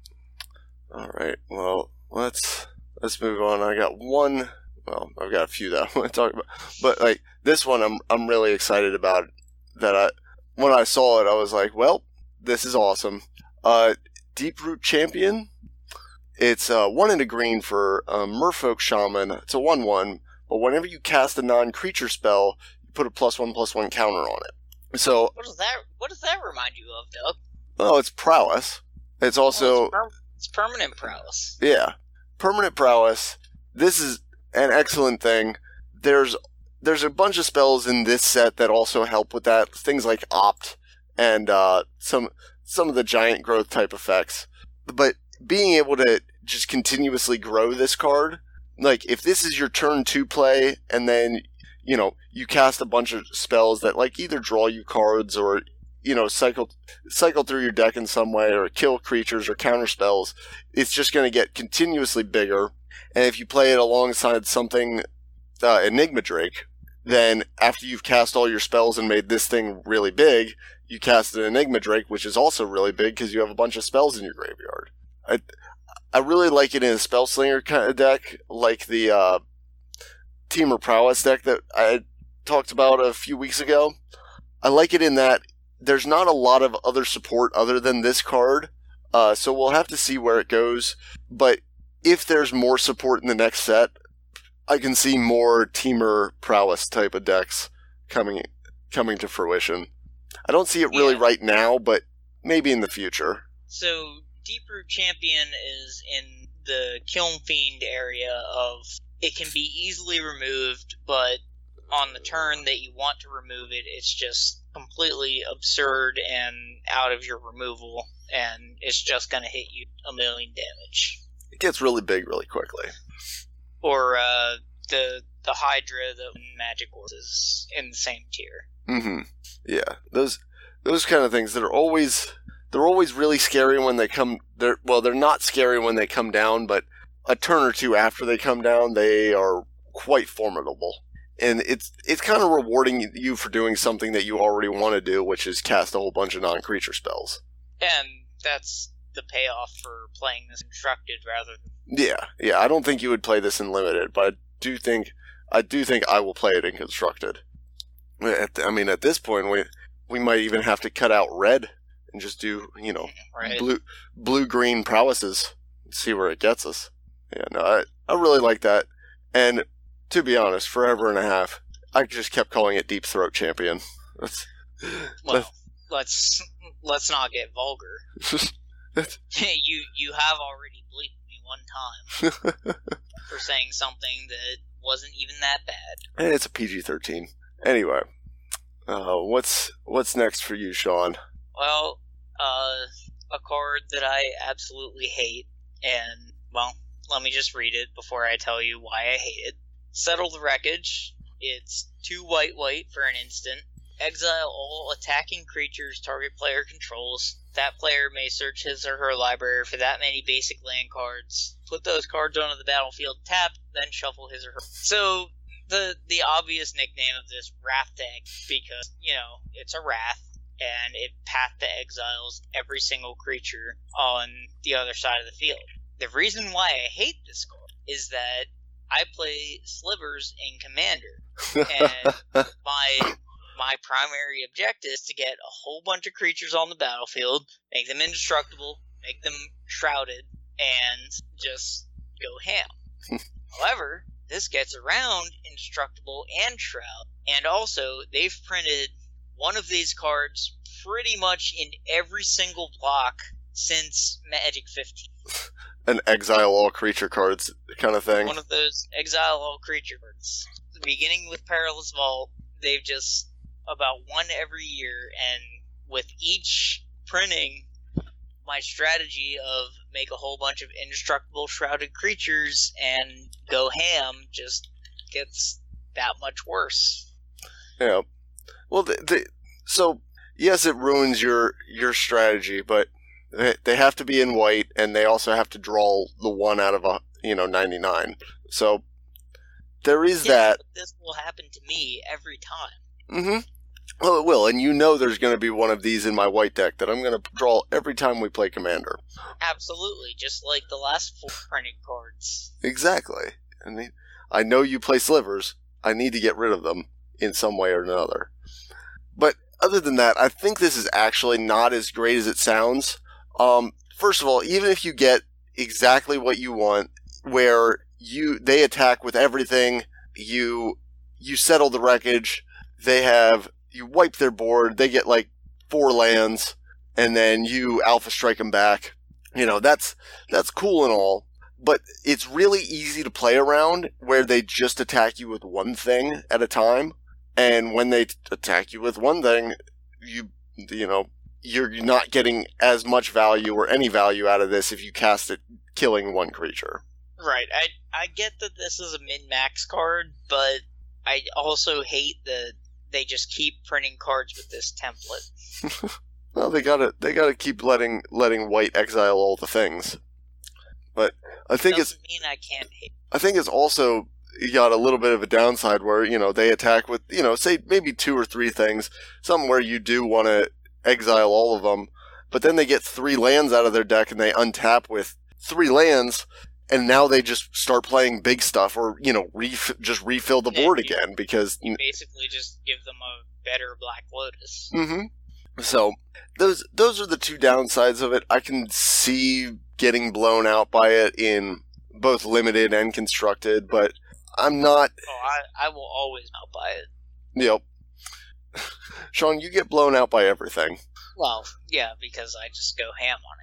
Yeah. All right. Well, let's let's move on. I got one. Well, I've got a few that I want to talk about, but like this one, I'm I'm really excited about. That I when I saw it, I was like, well, this is awesome. Uh, Deeproot Champion. It's uh, one in a green for um, Merfolk Shaman. It's a one one, but whenever you cast a non-creature spell, you put a plus one plus one counter on it. So, What does that What does that remind you of, Doug? well, it's prowess. It's also Well, it's, per- it's permanent prowess. yeah, permanent prowess. This is an excellent thing. There's there's a bunch of spells in this set that also help with that. Things like Opt and uh, some some of the giant growth type effects. But being able to just continuously grow this card, like if this is your turn two play, and then you know you cast a bunch of spells that like either draw you cards or you know cycle cycle through your deck in some way, or kill creatures or counter spells, it's just going to get continuously bigger. And if you play it alongside something, uh, Enigma Drake, then after you've cast all your spells and made this thing really big, you cast an Enigma Drake, which is also really big because you have a bunch of spells in your graveyard. I, I really like it in a Spell Slinger kind of deck, like the uh, Temur Prowess deck that I talked about a few weeks ago. I like it in that there's not a lot of other support other than this card, uh, so we'll have to see where it goes. But if there's more support in the next set, I can see more Temur Prowess type of decks coming coming to fruition. I don't see it really yeah. right now, but maybe in the future. So, Deep Root Champion is in the Kiln Fiend area of it can be easily removed, but on the turn that you want to remove it, it's just completely absurd and out of your removal, and it's just going to hit you a million damage. It gets really big really quickly. Or uh, the the Hydra that Magic Wars is in the same tier. Mm-hmm. Yeah, those those kind of things that are always they're always really scary when they come. They're well, they're not scary when they come down, but a turn or two after they come down, they are quite formidable. And it's it's kind of rewarding you for doing something that you already want to do, which is cast a whole bunch of non-creature spells. And that's the payoff for playing this constructed rather than... Yeah, yeah. I don't think you would play this in limited, but I do think I do think I will play it in constructed. I mean, at this point, we we might even have to cut out red and just do you know right. blue blue green prowesses and see where it gets us. Yeah, no, I I really like that. And to be honest, forever and a half, I just kept calling it Deep Throat Champion. That's, well, that's, let's let's not get vulgar. you you have already bleeped me one time for saying something that wasn't even that bad. And it's a P G thirteen. Anyway, uh, what's what's next for you, Sean? Well, uh, a card that I absolutely hate, and well, let me just read it before I tell you why I hate it. Settle the Wreckage. It's two white white for an instant. Exile all attacking creatures target player controls. That player may search his or her library for that many basic land cards. Put those cards onto the battlefield tapped, then shuffle his or her. So, the the obvious nickname of this Wrath deck, because, you know, it's a Wrath, and it path to exiles every single creature on the other side of the field. The reason why I hate this card is that I play Slivers in Commander, and my my primary objective is to get a whole bunch of creatures on the battlefield, make them indestructible, make them shrouded, and just go ham. However, this gets around indestructible and shroud, and also they've printed one of these cards pretty much in every single block since Magic fifteen. An exile all creature cards kind of thing. One of those exile all creature cards. Beginning with Perilous Vault, they've just about one every year, and with each printing, my strategy of make a whole bunch of indestructible shrouded creatures and go ham just gets that much worse. Yeah. Well, the, the, so yes, it ruins your your strategy, but they, they have to be in white, and they also have to draw the one out of a you know ninety-nine. So there is yeah, that. But this will happen to me every time. Mm-hmm. Well, it will, and you know there's going to be one of these in my white deck that I'm going to draw every time we play Commander. Absolutely, just like the last four printed cards. Exactly. I mean, I know you play Slivers. I need to get rid of them in some way or another. But other than that, I think this is actually not as great as it sounds. Um, first of all, even if you get exactly what you want, where you they attack with everything, you you settle the wreckage, they have you wipe their board, they get like four lands, and then you alpha strike them back. You know, that's that's cool and all, but it's really easy to play around where they just attack you with one thing at a time, and when they t- attack you with one thing, you you know, you're not getting as much value or any value out of this if you cast it killing one creature. Right. I I get that this is a min-max card, but I also hate that they just keep printing cards with this template. Well, they gotta they gotta keep letting letting white exile all the things. But I think Doesn't it's mean I can't hate. I think it's also got a little bit of a downside where, you know, they attack with, you know, say maybe two or three things, something where you do want to exile all of them, but then they get three lands out of their deck and they untap with three lands, and now they just start playing big stuff, or, you know, ref- just refill the Yeah, board you- again because. You basically just give them a better Black Lotus. Mm-hmm. So those those are the two downsides of it. I can see getting blown out by it in both limited and constructed, but I'm not. Oh, I, I will always not buy it. Yep. Sean, you get blown out by everything. Well, yeah, because I just go ham on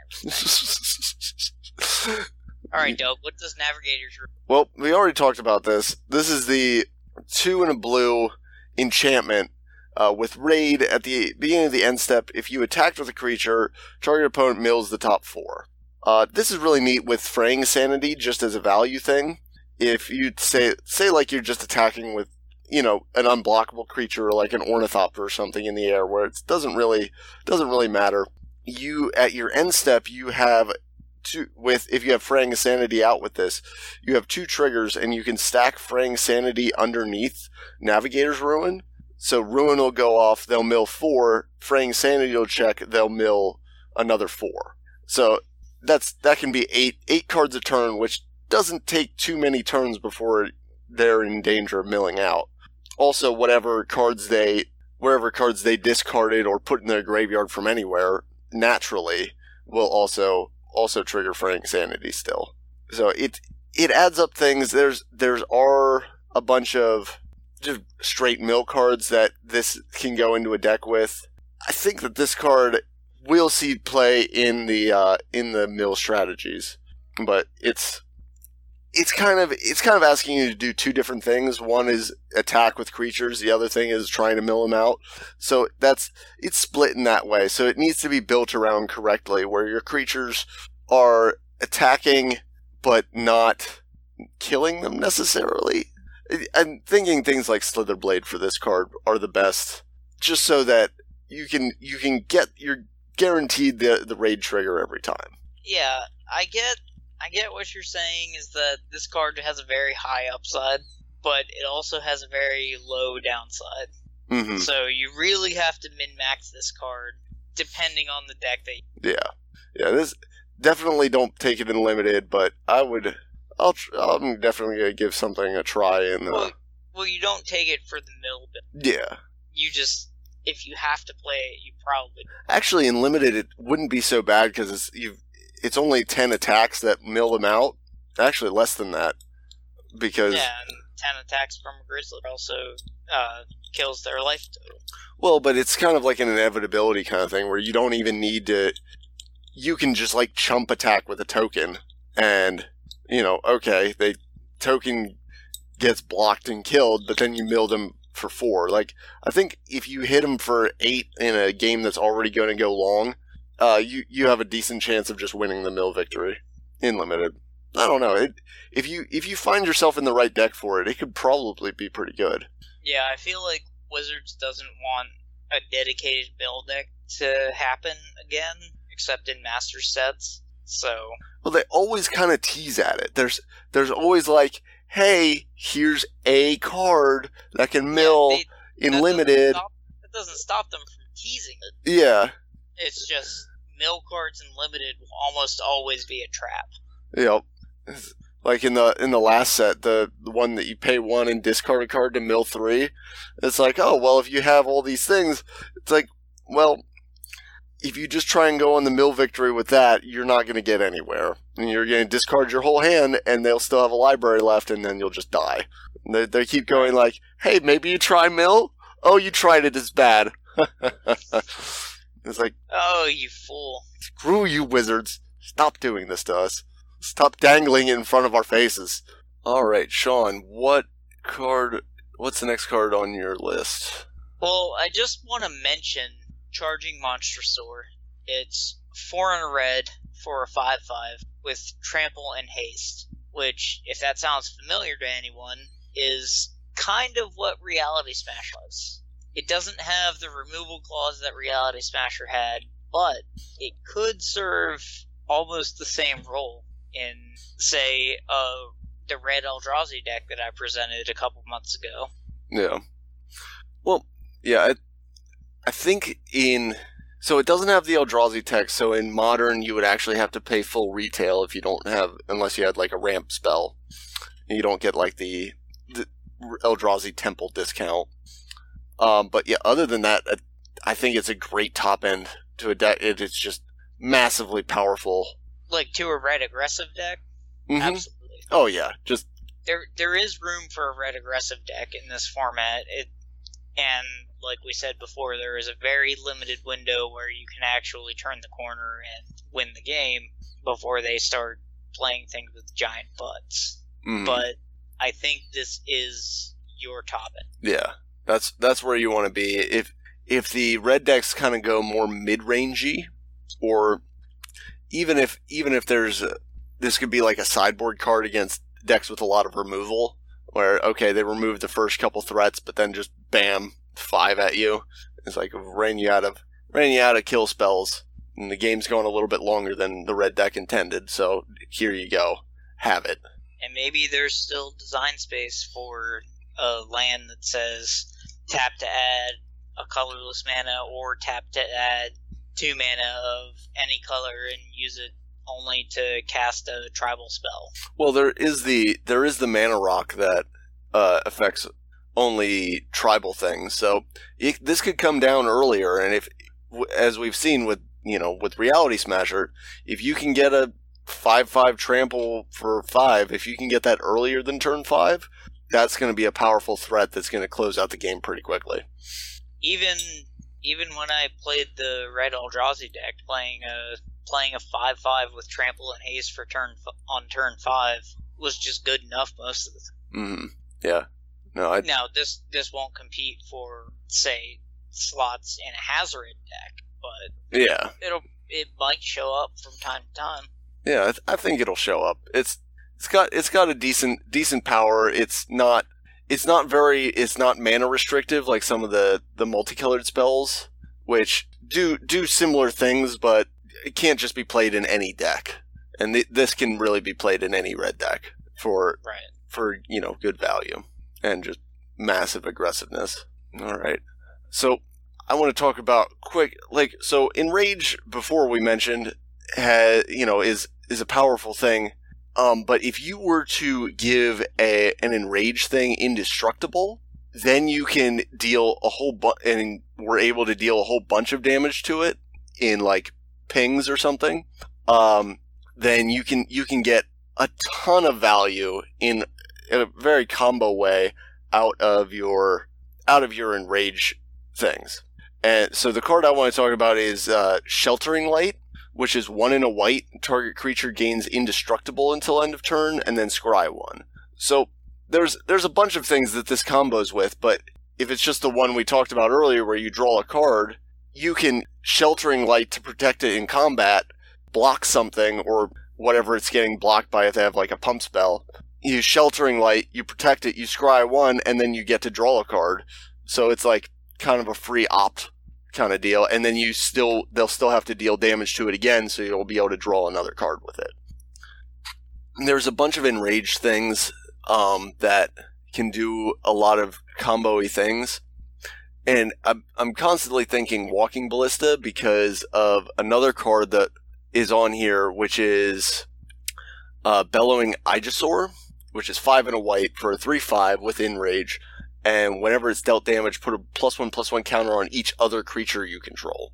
it. All right, Dope. What does Navigator's? Well, we already talked about this. This is the two and a blue enchantment uh, with raid at the beginning of the end step. If you attacked with a creature, target opponent mills the top four. Uh, this is really neat with Fraying Sanity just as a value thing. If you say say like you're just attacking with, you know, an unblockable creature like an Ornithopter or something in the air where it doesn't really doesn't really matter. You at your end step you have two with if you have Fraying Sanity out with this, you have two triggers and you can stack Fraying Sanity underneath Navigator's Ruin. So Ruin will go off, they'll mill four, Fraying Sanity will check, they'll mill another four. So that's that can be eight eight cards a turn, which doesn't take too many turns before they're in danger of milling out. Also, whatever cards they, wherever cards they discarded or put in their graveyard from anywhere, naturally will also also trigger Fraying Sanity still. So it it adds up things. There's there's are a bunch of just straight mill cards that this can go into a deck with. I think that this card will see play in the uh, in the mill strategies, but it's. It's kind of it's kind of asking you to do two different things. One is attack with creatures. The other thing is trying to mill them out. So that's it's split in that way. So it needs to be built around correctly, where your creatures are attacking but not killing them necessarily. I'm thinking things like Slitherblade for this card are the best, just so that you can you can get you're guaranteed the the raid trigger every time. Yeah, I get. I get what you're saying is that this card has a very high upside, but it also has a very low downside. Mm-hmm. So you really have to min-max this card depending on the deck that you... Yeah. Yeah, this definitely don't take it in limited, but I would I'll tr- I'm definitely going to give something a try in uh, well, well, you don't take it for the mill bit. Yeah. You just if you have to play it, you probably Actually in limited it wouldn't be so bad cuz it's you've It's only ten attacks that mill them out. Actually, less than that. Because... Yeah, and ten attacks from a Grizzly also uh, kills their life total. Well, but it's kind of like an inevitability kind of thing, where you don't even need to... You can just, like, chump attack with a token, and, you know, okay, the token gets blocked and killed, but then you milled him for four. Like, I think if you hit him for eight in a game that's already going to go long... Uh, you, you have a decent chance of just winning the mill victory in limited. I don't know. It, if you if you find yourself in the right deck for it, it could probably be pretty good. Yeah, I feel like Wizards doesn't want a dedicated mill deck to happen again, except in Master sets. So well, they always kind of tease at it. There's there's always like, hey, here's a card that can mill yeah, they, in that limited. Doesn't stop, that doesn't stop them from teasing it. Yeah. It's just mill cards in limited will almost always be a trap. Yep. Like in the in the last set, the, the one that you pay one and discard a card to mill three. It's like, oh well, if you have all these things, it's like, well, if you just try and go on the mill victory with that, you're not going to get anywhere, and you're going to discard your whole hand, and they'll still have a library left, and then you'll just die. And they they keep going like, hey, maybe you try mill. Oh, you tried it. It's bad. It's like, oh, you fool. Screw you, Wizards. Stop doing this to us. Stop dangling it in front of our faces. Alright, Sean, what card, what's the next card on your list? Well, I just want to mention Charging Monstrosaur. It's four and a red for a five five with Trample and Haste, which, if that sounds familiar to anyone, is kind of what Reality Smash was. It doesn't have the removal clause that Reality Smasher had, but it could serve almost the same role in, say, uh, the red Eldrazi deck that I presented a couple months ago. Yeah. Well, yeah, I, I think in... So it doesn't have the Eldrazi text, so in Modern you would actually have to pay full retail if you don't have... Unless you had, like, a ramp spell. You don't get, like, the, the Eldrazi Temple discount. Um, but, yeah, other than that, I think it's a great top end to a deck. It, it's just massively powerful. Like, to a red aggressive deck? Mm-hmm. Absolutely. Oh, yeah, just... There, there is room for a red aggressive deck in this format. It, and... Like we said before, there is a very limited window where you can actually turn the corner and win the game before they start playing things with giant butts. Mm. But I think this is your top end. Yeah, that's that's where you want to be. If if the red decks kind of go more mid-rangey, or even if even if there's a, this could be like a sideboard card against decks with a lot of removal, where okay they remove the first couple threats, but then just bam. Five at you. It's like ran you out of ran you out of kill spells, and the game's going a little bit longer than the red deck intended. So here you go, have it. And maybe there's still design space for a land that says tap to add a colorless mana, or tap to add two mana of any color and use it only to cast a tribal spell. Well, there is the there is the mana rock that uh, affects only tribal things, so it, this could come down earlier, and if, as we've seen with, you know, with Reality Smasher, if you can get a five five trample for five, if you can get that earlier than turn five, that's going to be a powerful threat that's going to close out the game pretty quickly. Even even when I played the red Eldrazi deck, playing a playing a five five with trample and haste for turn on turn five was just good enough most of the time. Mm-hmm. Yeah. No, I... Now, this this won't compete for, say, slots in a Hazoret deck, but yeah, it'll it might show up from time to time. Yeah, I, th- I think it'll show up. It's it's got it's got a decent decent power. It's not it's not very it's not mana restrictive like some of the, the multicolored spells, which do do similar things, but it can't just be played in any deck. And th- this can really be played in any red deck for right. for you know good value. And just massive aggressiveness. All right. So I want to talk about quick, like, so Enrage, before we mentioned, ha, you know, is is a powerful thing. Um, but if you were to give a an Enrage thing indestructible, then you can deal a whole bunch, and we're able to deal a whole bunch of damage to it in like pings or something. Um, then you can you can get a ton of value in. in a very combo way out of your out of your Enrage things. And so the card I want to talk about is uh, Sheltering Light, which is one in a white. Target creature gains indestructible until end of turn, and then scry one. So there's there's a bunch of things that this combos with, but if it's just the one we talked about earlier where you draw a card, you can Sheltering Light to protect it in combat, block something, or whatever it's getting blocked by if they have like a pump spell. You Sheltering Light, you protect it, you scry one, and then you get to draw a card. So it's like kind of a free opt kind of deal, and then you still they'll still have to deal damage to it again, so you'll be able to draw another card with it. And there's a bunch of Enraged things um, that can do a lot of combo-y things. And I'm, I'm constantly thinking Walking Ballista because of another card that is on here, which is uh, Bellowing Igesaur, which is five and a white for a three five with Enrage, and whenever it's dealt damage, put a plus one plus one counter on each other creature you control.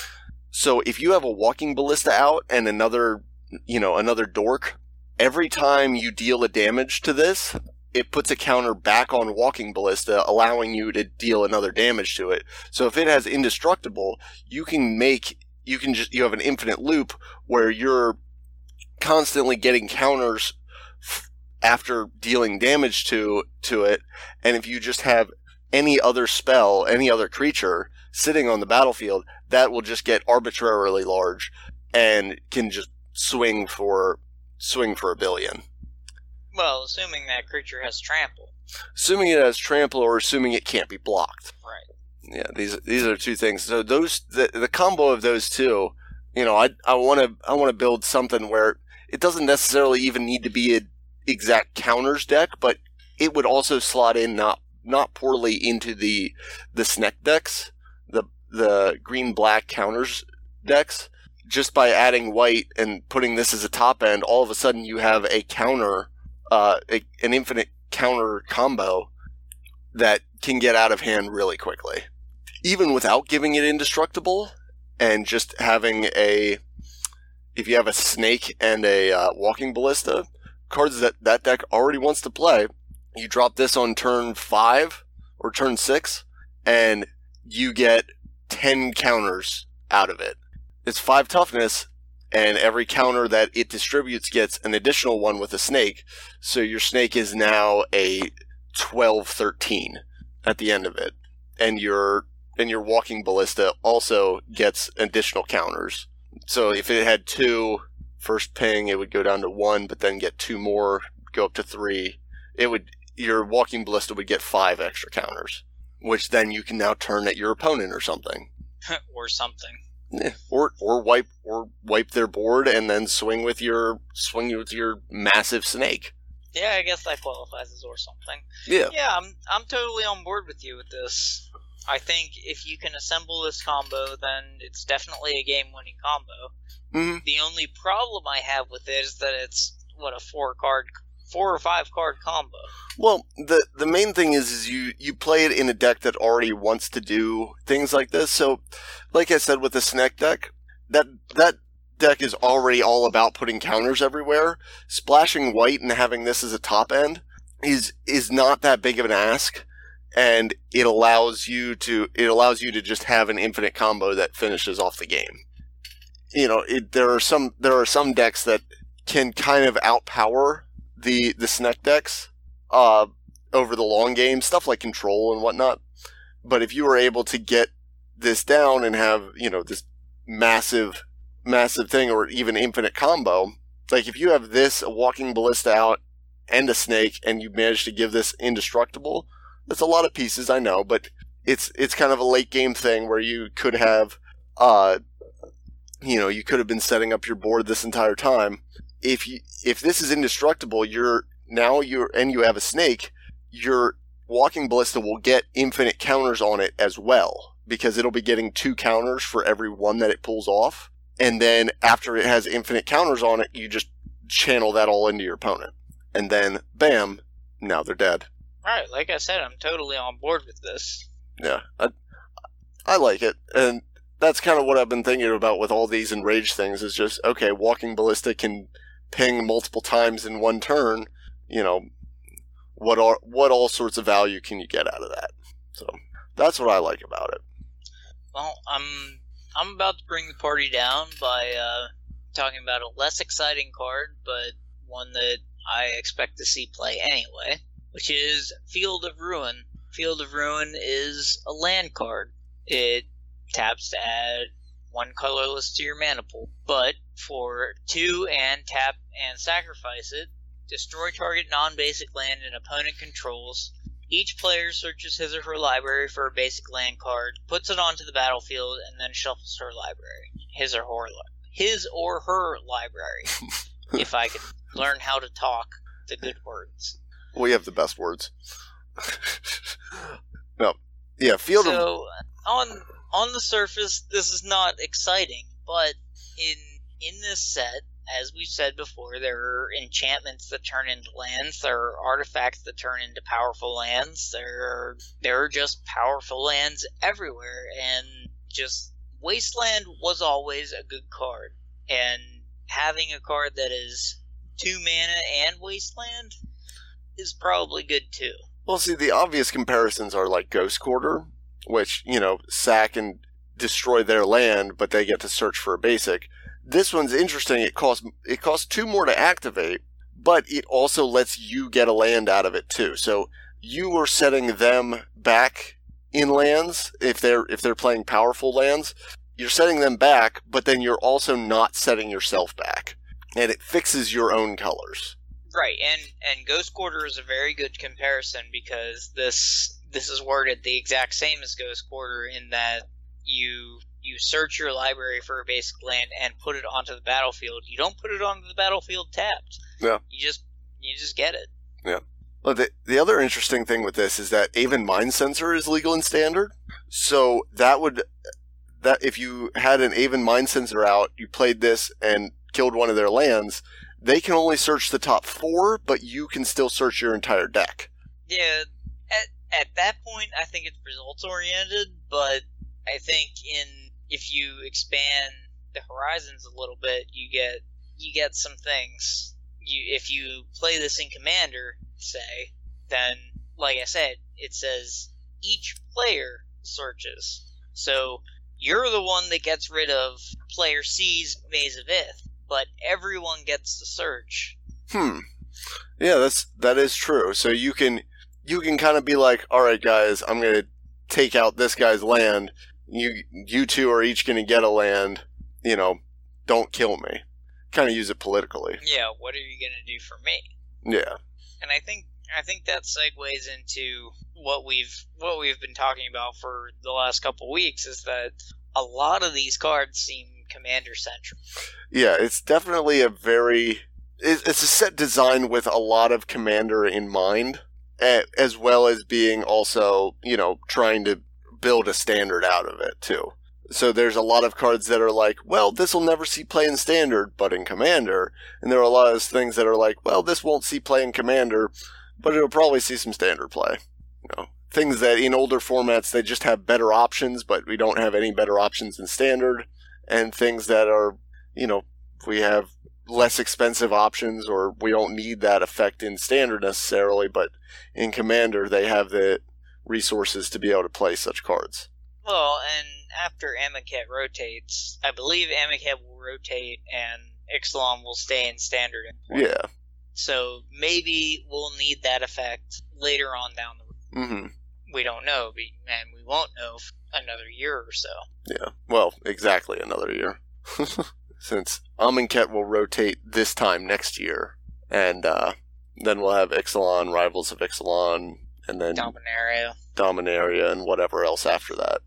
So if you have a Walking Ballista out and another, you know, another dork, every time you deal a damage to this, it puts a counter back on Walking Ballista, allowing you to deal another damage to it. So if it has indestructible, you can make, you can just, you have an infinite loop where you're constantly getting counters f- after dealing damage to to it, and if you just have any other spell, any other creature sitting on the battlefield, that will just get arbitrarily large and can just swing for swing for a billion. Well, assuming that creature has trample. Assuming it has trample, or assuming it can't be blocked. Right. Yeah, these these are two things. So those the the combo of those two, you know, I I want to I want to build something where it doesn't necessarily even need to be an exact counters deck, but it would also slot in not not poorly into the the Sneck decks, the the green black counters decks. Just by adding white and putting this as a top end, all of a sudden you have a counter, uh, a, an infinite counter combo that can get out of hand really quickly. Even without giving it indestructible, and just having a, if you have a snake and a uh, walking ballista, cards that that deck already wants to play, you drop this on turn five or turn six, and you get ten counters out of it. It's five toughness, and every counter that it distributes gets an additional one with a snake, so your snake is now a twelve thirteen at the end of it. And your and your walking ballista also gets additional counters. So if it had two, first ping, it would go down to one, but then get two more, go up to three. It would your walking ballista would get five extra counters, which then you can now turn at your opponent or something. or something. Yeah, or or wipe or wipe their board and then swing with your swing with your massive snake. Yeah, I guess that qualifies as or something. Yeah, yeah, I'm I'm totally on board with you with this. I think if you can assemble this combo, then it's definitely a game-winning combo. Mm-hmm. The only problem I have with it is that it's what a four card, four or five card combo. Well, the the main thing is, is you, you play it in a deck that already wants to do things like this. So, like I said, with the Sneck deck, that that deck is already all about putting counters everywhere. Splashing white and having this as a top end is is not that big of an ask, and it allows you to it allows you to just have an infinite combo that finishes off the game. You know, it, there are some there are some decks that can kind of outpower the the Sneck decks. Uh, over the long game, stuff like control and whatnot. But if you were able to get this down and have, you know, this massive, massive thing, or even infinite combo, like if you have this, a walking ballista out, and a snake, and you manage to give this indestructible, that's a lot of pieces, I know, but it's it's kind of a late game thing where you could have, uh, you know, you could have been setting up your board this entire time. If you if this is indestructible, you're Now you're and you have a snake, your walking ballista will get infinite counters on it as well, because it'll be getting two counters for every one that it pulls off. And then after it has infinite counters on it, you just channel that all into your opponent. And then, bam, now they're dead. Alright, like I said, I'm totally on board with this. Yeah, I, I like it. And that's kind of what I've been thinking about with all these enraged things, is just, okay, walking ballista can ping multiple times in one turn. You know, what are what all sorts of value can you get out of that? So that's what I like about it. Well, I'm I'm about to bring the party down by uh, talking about a less exciting card, but one that I expect to see play anyway, which is Field of Ruin. Field of Ruin is a land card. It taps to add one colorless to your mana pool, but for two and tap and sacrifice it, destroy target non-basic land an opponent controls. Each player searches his or her library for a basic land card, puts it onto the battlefield, and then shuffles her library. His or her, his or her library. If I could learn how to talk the good words. We have the best words. No, yeah, Field of... So, on on the surface, this is not exciting, but in in this set, as we've said before, there are enchantments that turn into lands, there are artifacts that turn into powerful lands, there are, there are just powerful lands everywhere, and just Wasteland was always a good card, and having a card that is two mana and Wasteland is probably good too. Well, see, the obvious comparisons are like Ghost Quarter, which, you know, sack and destroy their land, but they get to search for a basic. This one's interesting. It costs it costs two more to activate, but it also lets you get a land out of it too. So you are setting them back in lands if they're if they're playing powerful lands. You're setting them back, but then you're also not setting yourself back, and it fixes your own colors. Right, and and Ghost Quarter is a very good comparison because this this is worded the exact same as Ghost Quarter in that you you search your library for a basic land and put it onto the battlefield. You don't put it onto the battlefield tapped. Yeah. You just you just get it. Yeah. Well, the, the other interesting thing with this is that Aven Mind Sensor is legal in Standard. So that would, that if you had an Aven Mind Sensor out, you played this and killed one of their lands, they can only search the top four, but you can still search your entire deck. Yeah, at, at that point, I think it's results-oriented, but I think in if you expand the horizons a little bit, you get you get some things. You if you play this in Commander, say, then, like I said, it says each player searches. So you're the one that gets rid of player C's Maze of Ith, but everyone gets to search. Hmm. Yeah, that's that is true. So you can you can kind of be like, all right, guys, I'm going to take out this guy's land. You you two are each going to get a land. You know, don't kill me. Kind of use it politically. Yeah, what are you going to do for me? Yeah. And I think I think that segues into what we've what we've been talking about for the last couple weeks, is that a lot of these cards seem Commander centric. Yeah, it's definitely a very it's a set design with a lot of Commander in mind, as well as being also, you know, trying to build a standard out of it too. So there's a lot of cards that are like, well, this will never see play in Standard, but in Commander. And there are a lot of things that are like, well, this won't see play in Commander, but it'll probably see some Standard play. You know, things that in older formats, they just have better options, but we don't have any better options in Standard. And things that are, you know, we have less expensive options, or we don't need that effect in Standard necessarily, but in Commander, they have the resources to be able to play such cards. Well, and after Amonkhet rotates, I believe Amonkhet will rotate and Ixalan will stay in Standard. Yeah. So maybe we'll need that effect later on down the road. Mm-hmm. We don't know, and we won't know for another year or so. Yeah, well, exactly another year. Since Amonkhet will rotate this time next year, and uh, then we'll have Ixalan, Rivals of Ixalan, and then Dominaria. Dominaria, and whatever else after that.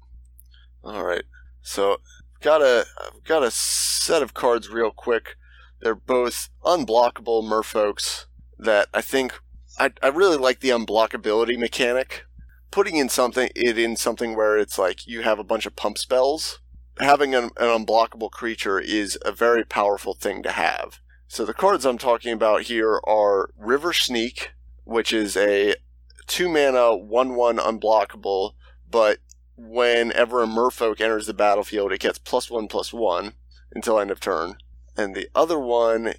All right, so got a I've got a set of cards real quick. They're both unblockable merfolks that I think I I really like the unblockability mechanic. Putting in something it in something where it's like you have a bunch of pump spells. Having an, an unblockable creature is a very powerful thing to have. So the cards I'm talking about here are River Sneak, which is a two mana one one unblockable, but whenever a merfolk enters the battlefield, it gets plus one, plus one until end of turn. And the other one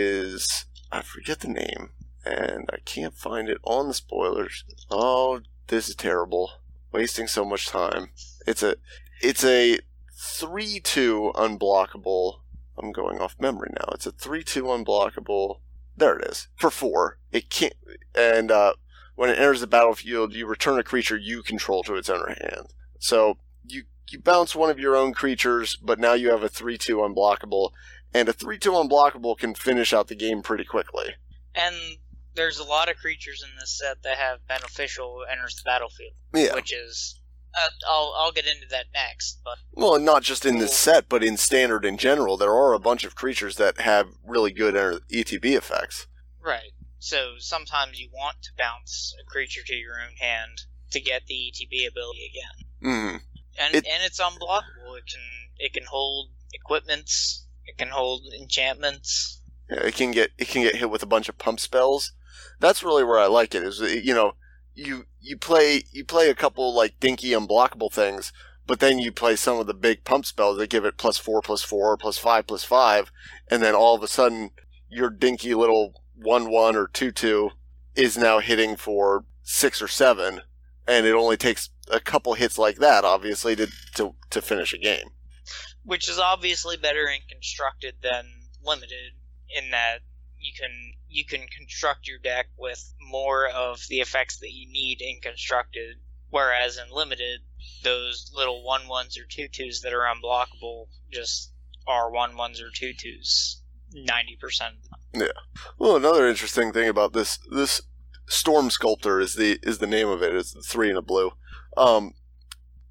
is, I forget the name, and I can't find it on the spoilers. Oh, this is terrible. Wasting so much time. It's a, it's a three two unblockable. I'm going off memory now. It's a three two unblockable. There it is. For four. It can't, and uh, when it enters the battlefield, you return a creature you control to its owner hand. So you you bounce one of your own creatures, but now you have a three two unblockable, and a three two unblockable can finish out the game pretty quickly. And there's a lot of creatures in this set that have beneficial enters the battlefield, Yeah. which is uh, I'll I'll get into that next. But Well, and not just in this set, but in Standard in general, there are a bunch of creatures that have really good E T B effects. right, so sometimes you want to bounce a creature to your own hand to get the E T B ability again. Mm-hmm. And It- and it's unblockable. It can it can hold equipments. It can hold enchantments. Yeah, it can get it can get hit with a bunch of pump spells. That's really where I like it. Is you know you you play you play a couple like dinky unblockable things, but then you play some of the big pump spells that give it plus four, plus four, plus five, plus five, and then all of a sudden your dinky little one one or two two is now hitting for six or seven, and it only takes a couple hits like that, obviously, to to, to finish a game. Which is obviously better in constructed than limited, in that you can you can construct your deck with more of the effects that you need in constructed, whereas in limited, those little one ones or two twos that are unblockable just are one ones or two twos ninety percent of the time. Yeah. Well, another interesting thing about this this Storm Sculptor is the is the name of it. It's the three in a blue. Um,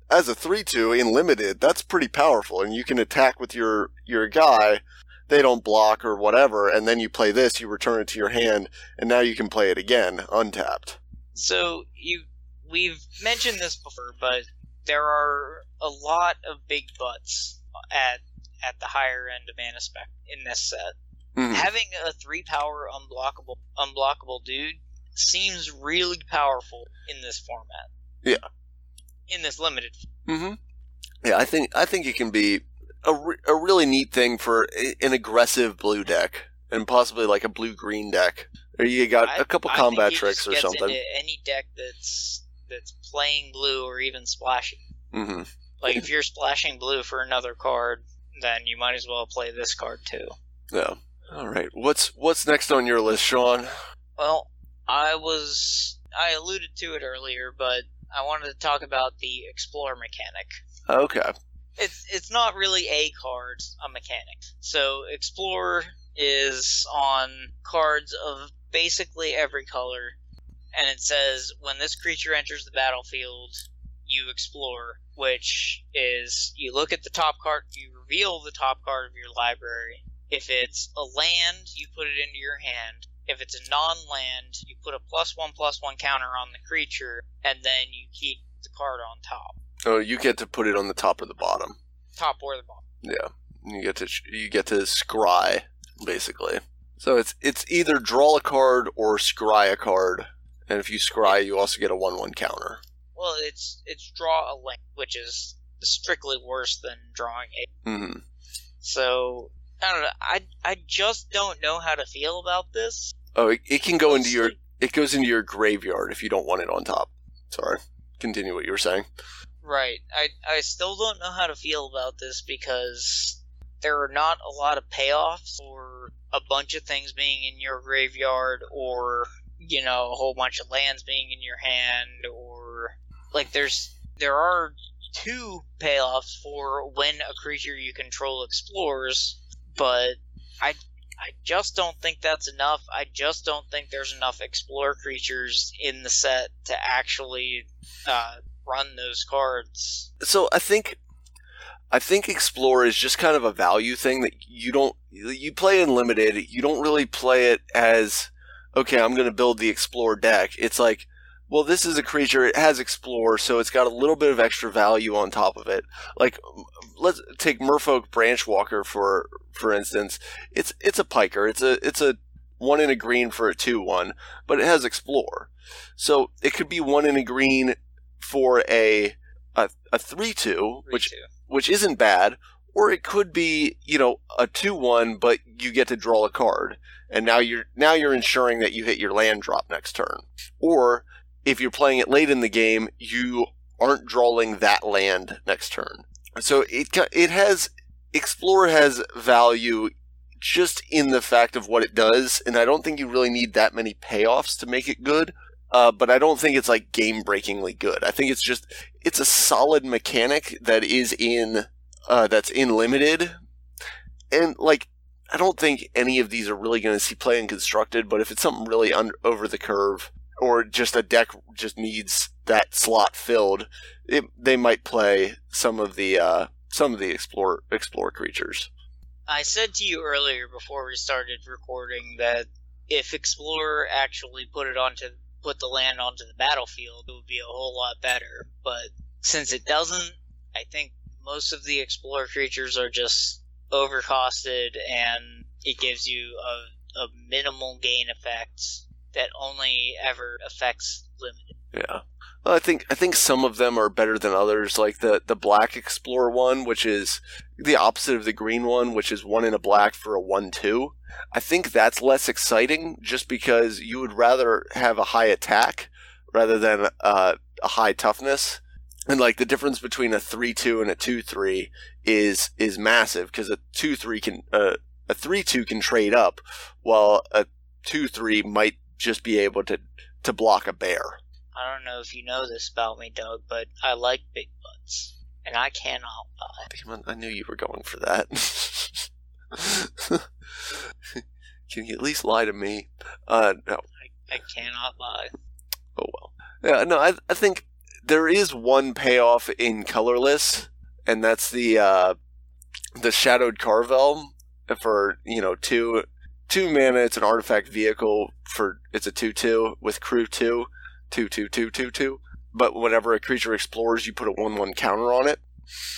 as a three two in limited, that's pretty powerful, and you can attack with your, your guy, they don't block or whatever, and then you play this, you return it to your hand, and now you can play it again, untapped. So, you we've mentioned this before, but there are a lot of big butts at at the higher end of Mana Spec in this set. Mm-hmm. Having a three power unblockable unblockable dude seems really powerful in this format. Yeah. In this limited. Mm-hmm. Yeah, I think I think it can be a, re- a really neat thing for a, an aggressive blue deck, and possibly like a blue-green deck. Or you got I, a couple I combat think tricks or something. Into any deck that's that's playing blue or even splashing. Mm-hmm. Like if you're splashing blue for another card, then you might as well play this card too. Yeah. All right. What's what's next on your list, Sean? Well, I was I alluded to it earlier, but I wanted to talk about the Explore mechanic. Okay. It's it's not really a card, a mechanic. So Explore is on cards of basically every color, and it says when this creature enters the battlefield, you explore, which is you look at the top card, you reveal the top card of your library. If it's a land, you put it into your hand. If it's a non-land, you put a plus one plus one counter on the creature, and then you keep the card on top. Oh, you get to put it on the top or the bottom. Top or the bottom. Yeah, you get to you get to scry basically. So it's it's either draw a card or scry a card, and if you scry, you also get a one one counter. Well, it's it's draw a land, which is strictly worse than drawing a. Mm-hmm. So I don't know. I I just don't know how to feel about this. Oh, it, it can go into your it goes into your graveyard if you don't want it on top. Sorry, continue what you were saying. Right. I I still don't know how to feel about this because there are not a lot of payoffs for a bunch of things being in your graveyard, or you know, a whole bunch of lands being in your hand, or like there's there are two payoffs for when a creature you control explores, but I I just don't think that's enough. I just don't think there's enough explore creatures in the set to actually uh, run those cards. So I think I think Explore is just kind of a value thing that you don't you play in limited. You don't really play it as, okay, I'm going to build the Explore deck. It's like, well, this is a creature, it has Explore, so it's got a little bit of extra value on top of it. Like, let's take Merfolk Branchwalker for for instance. It's it's a piker. It's a it's a one in a green for a two one, but it has Explore. So it could be one in a green for a a, a three two, which which isn't bad, or it could be, you know, a two one, but you get to draw a card, and now you're now you're ensuring that you hit your land drop next turn. Or if you're playing it late in the game, you aren't drawing that land next turn. So it it has Explorer has value just in the fact of what it does, and I don't think you really need that many payoffs to make it good. Uh, but I don't think it's like game-breakingly good. I think it's just it's a solid mechanic that is in uh, that's in limited, and like I don't think any of these are really going to see play in constructed. But if it's something really under, over the curve, or just a deck just needs that slot filled, it, they might play some of the uh, some of the explore explore creatures. I said to you earlier before we started recording that if Explorer actually put it onto put the land onto the battlefield, it would be a whole lot better. But since it doesn't, I think most of the Explorer creatures are just overcosted, and it gives you a, a minimal gain effect that only ever affects limited. Yeah. Well, I think I think some of them are better than others, like the, the black Explorer one, which is the opposite of the green one, which is one in a black for a one two. I think that's less exciting just because you would rather have a high attack rather than uh, a high toughness. And like the difference between a three two and a two three is is massive, because a two three can uh, a three two can trade up, while a two three might just be able to, to block a bear. I don't know if you know this about me, Doug, but I like big butts, and I cannot buy. I knew you were going for that. Can you at least lie to me? Uh, no. I, I cannot buy. Oh well. Yeah, no, I I think there is one payoff in colorless, and that's the uh, the Shadowed Carvel for, you know, two two mana. It's an artifact vehicle for it's a two two with crew two, two two two two two. But whenever a creature explores, you put a one one counter on it.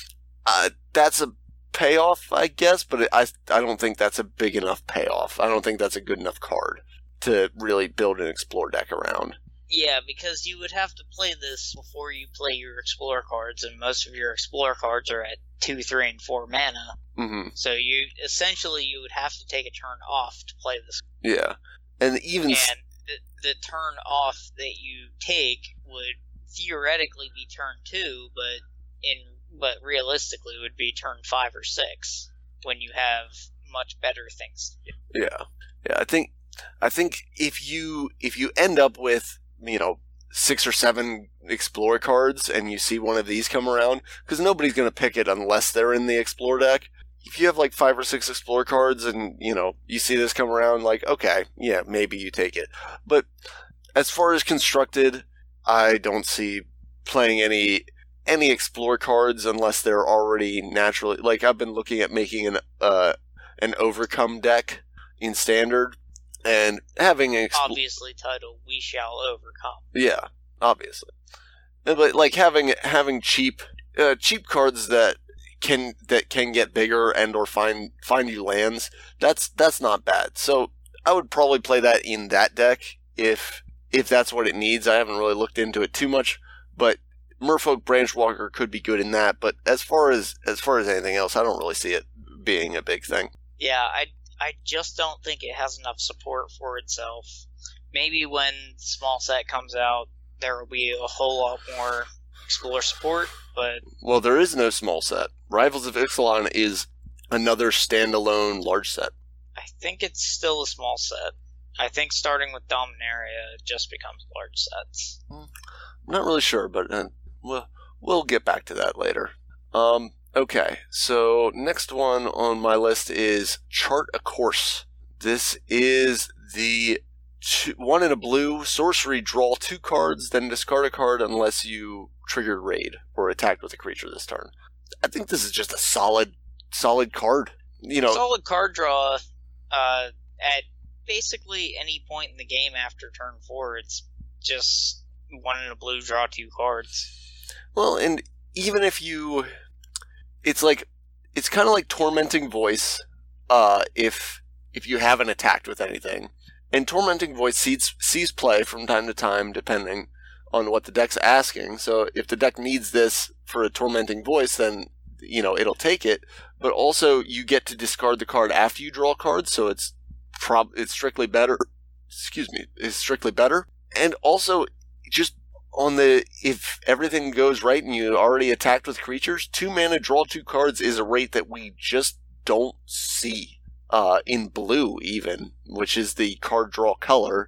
Uh, that's a payoff, I guess, but I I don't think that's a big enough payoff. I don't think that's a good enough card to really build an explore deck around. Yeah, because you would have to play this before you play your Explorer cards, and most of your Explorer cards are at two, three, and four mana. Mm-hmm. So you essentially you would have to take a turn off to play this. Yeah, and even and s- the, the turn off that you take would theoretically be turn two, but in but realistically would be turn five or six when you have much better things to do. yeah, yeah. I think I think if you if you end up with, you know, six or seven Explore cards and you see one of these come around, because nobody's going to pick it unless they're in the Explore deck. If you have like five or six Explore cards and, you know, you see this come around, like, okay, yeah, maybe you take it. But as far as constructed, I don't see playing any any Explore cards unless they're already naturally, like, I've been looking at making an uh, an Overcome deck in Standard, and having an Expl- Obviously titled We Shall Overcome. yeah, obviously. But like having having cheap uh, cheap cards that can that can get bigger and or find find you lands, that's that's not bad. So I would probably play that in that deck if if that's what it needs. I haven't really looked into it too much, but Merfolk Branchwalker could be good in that. But as far as as far as anything else, I don't really see it being a big thing. Yeah, I I just don't think it has enough support for itself. Maybe when small set comes out, there will be a whole lot more Explorer support, but... Well, there is no small set. Rivals of Ixalan is another standalone large set. I think it's still a small set. I think starting with Dominaria, it just becomes large sets. I'm not really sure, but uh, we'll, we'll get back to that later. Um... Okay, so next one on my list is Chart a Course. This is the two, one in a blue sorcery, draw two cards, then discard a card unless you triggered raid or attacked with a creature this turn. I think this is just a solid, solid card. You know, solid card draw. Uh, at basically any point in the game after turn four, it's just one in a blue, draw two cards. Well, and even if you... It's like, it's kind of like Tormenting Voice, uh, if if you haven't attacked with anything. And Tormenting Voice sees, sees play from time to time, depending on what the deck's asking. So if the deck needs this for a Tormenting Voice, then, you know, it'll take it. But also, you get to discard the card after you draw cards, so it's prob- it's strictly better. Excuse me, it's strictly better. And also, just... on the, if everything goes right and you already attacked with creatures, two mana, draw two cards is a rate that we just don't see uh, in blue, even, which is the card draw color.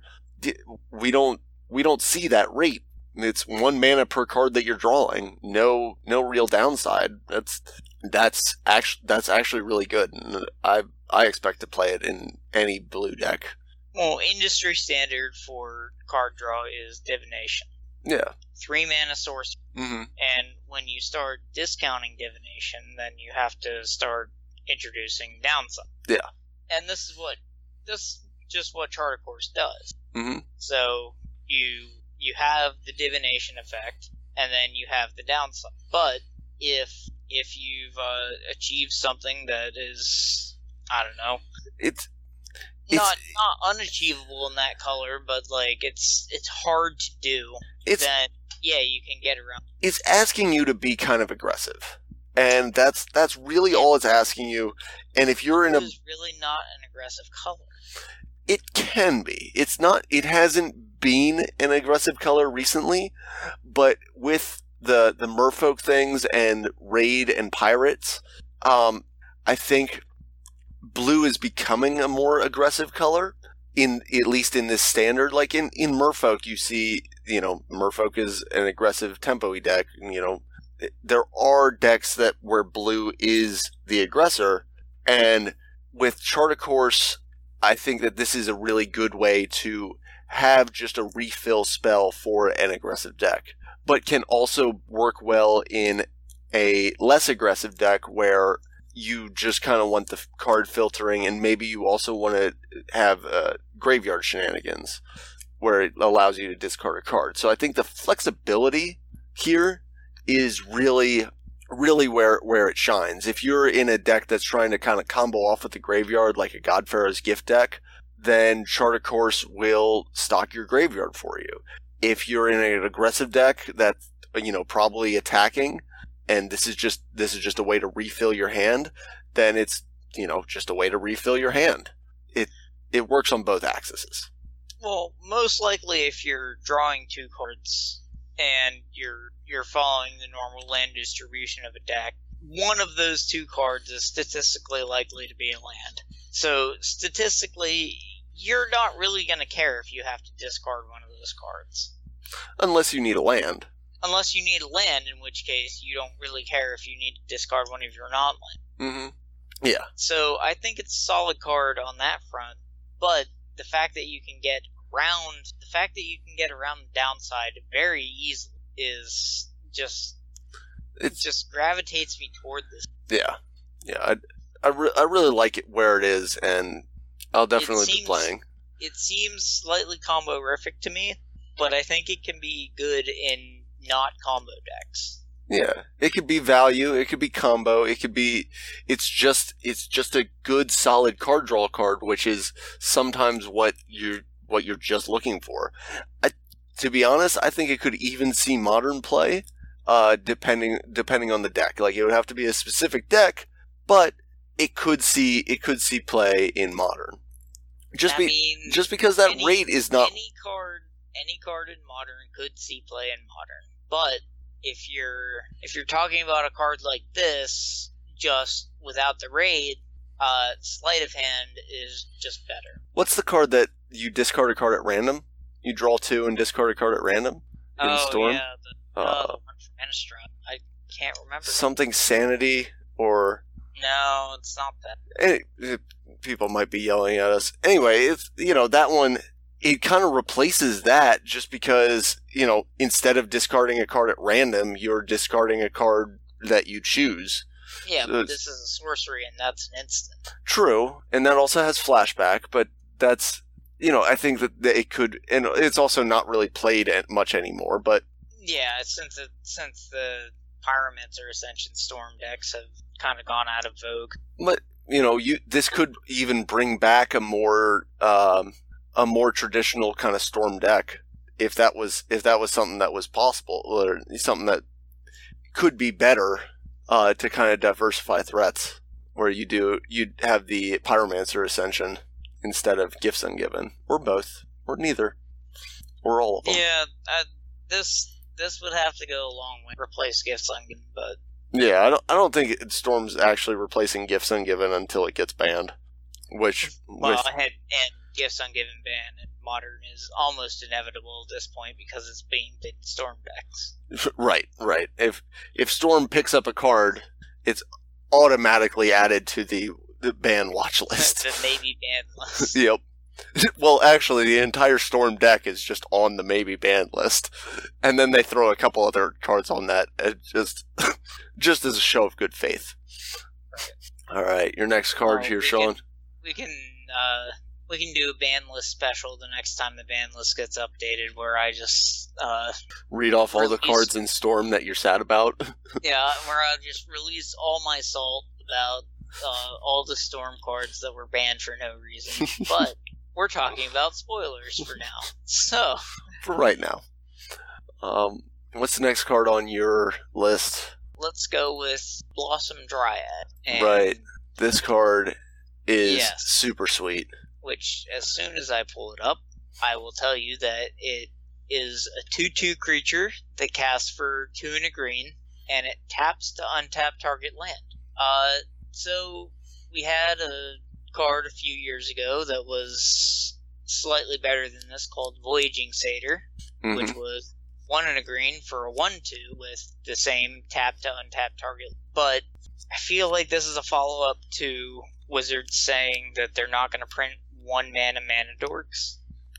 We don't we don't see that rate. It's one mana per card that you're drawing. No no real downside. That's that's actually that's actually really good, and I I expect to play it in any blue deck. Well, industry standard for card draw is Divination. Yeah. Three mana source. Mm-hmm. And when you start discounting Divination, then you have to start introducing downside. Yeah. And this is what this just what Chart a Course does. Mm-hmm. So you you have the Divination effect, and then you have the downside. But if if you've uh, achieved something that is, I don't know, It's not not unachievable in that color, but like it's it's hard to do. It's then yeah, you can get around. it's asking you to be kind of aggressive, and that's that's really all it's asking you. And if you're in a, It's really not an aggressive color. it can be. It's not. It hasn't been an aggressive color recently, but with the the Merfolk things and raid and pirates, um, I think blue is becoming a more aggressive color. In at least in this standard, like in, in Merfolk, you see, you know, Merfolk is an aggressive tempo-y deck. You know, there are decks that where blue is the aggressor, and with Chart a Course, I think that this is a really good way to have just a refill spell for an aggressive deck, but can also work well in a less aggressive deck where you just kind of want the card filtering, and maybe you also want to have uh, graveyard shenanigans where it allows you to discard a card. So I think the flexibility here is really, really where where it shines. If you're in a deck that's trying to kind of combo off with the graveyard, like a Godfarrow's Gift deck, then Chart a Course will stock your graveyard for you. If you're in an aggressive deck that's, you know, probably attacking, and this is just this is just a way to refill your hand, then it's, you know, just a way to refill your hand. It it works on both axes. Well, most likely if you're drawing two cards and you're you're following the normal land distribution of a deck, one of those two cards is statistically likely to be a land. So statistically, you're not really going to care if you have to discard one of those cards. Unless you need a land. Unless you need a land, in which case you don't really care if you need to discard one of your non-land. Mm-hmm. Yeah. So I think it's a solid card on that front, but the fact that you can get around the fact that you can get around the downside very easily is just it just gravitates me toward this. Yeah, yeah. I I, re- I really like it where it is, and I'll definitely seems, be playing. It seems slightly combo-rific to me, but I think it can be good in not combo decks. Yeah, it could be value, it could be combo, it could be. It's just it's just a good solid card draw card, which is sometimes what you're what you're just looking for. I, to be honest, I think it could even see modern play, uh, depending depending on the deck. Like, it would have to be a specific deck, but it could see it could see play in modern. Just I be mean, just because that any, rate is not any card any card in modern could see play in modern, but if you're if you're talking about a card like this, just without the raid, uh, sleight of hand is just better. What's the card that you discard a card at random? You draw two and discard a card at random in oh, Storm? yeah, the, uh, uh, the one from Innistrad. I can't remember. Something Sanity or... No, it's not that. Any, people might be yelling at us. Anyway, if, you know, that one... It kind of replaces that just because, you know, instead of discarding a card at random, you're discarding a card that you choose. Yeah, so but this is a sorcery, and that's an instant. True, and that also has flashback, but that's, you know, I think that it could, and it's also not really played much anymore, but... Yeah, since it, since the Pyromancer Ascension Storm decks have kind of gone out of vogue. But, you know, you this could even bring back a more... Um, a more traditional kind of Storm deck, if that was if that was something that was possible, or something that could be better uh, to kind of diversify threats, where you do you'd have the Pyromancer Ascension instead of Gifts Ungiven, or both, or neither, or all of them. Yeah, uh, this this would have to go a long way to replace Gifts Ungiven, but yeah, I don't I don't think it, Storm's actually replacing Gifts Ungiven until it gets banned, which well, with, I had and. Gifts Ungiven ban in modern is almost inevitable at this point because it's being in Storm decks. Right, right. If if Storm picks up a card, it's automatically added to the, the ban watch list. The maybe ban list. Yep. Well, actually, the entire Storm deck is just on the maybe ban list, and then they throw a couple other cards on that, just just as a show of good faith. Right. All right, your next card well, here, we Sean. Can, we can. Uh, We can do a ban list special the next time the ban list gets updated, where I just uh, read off all release, the cards in Storm that you're sad about. Yeah, where I just release all my salt about uh, all the Storm cards that were banned for no reason. But we're talking about spoilers for now, so for right now. Um, what's the next card on your list? Let's go with Blossom Dryad. And right, this card is yes. super sweet. Which, as soon as I pull it up, I will tell you that it is a two two creature that casts for two and a green, and it taps to untap target land. Uh, so, we had a card a few years ago that was slightly better than this, called Voyaging Satyr, mm-hmm. which was one and a green for a one two with the same tap to untap target. But I feel like this is a follow-up to Wizards saying that they're not going to print one mana mana dorks.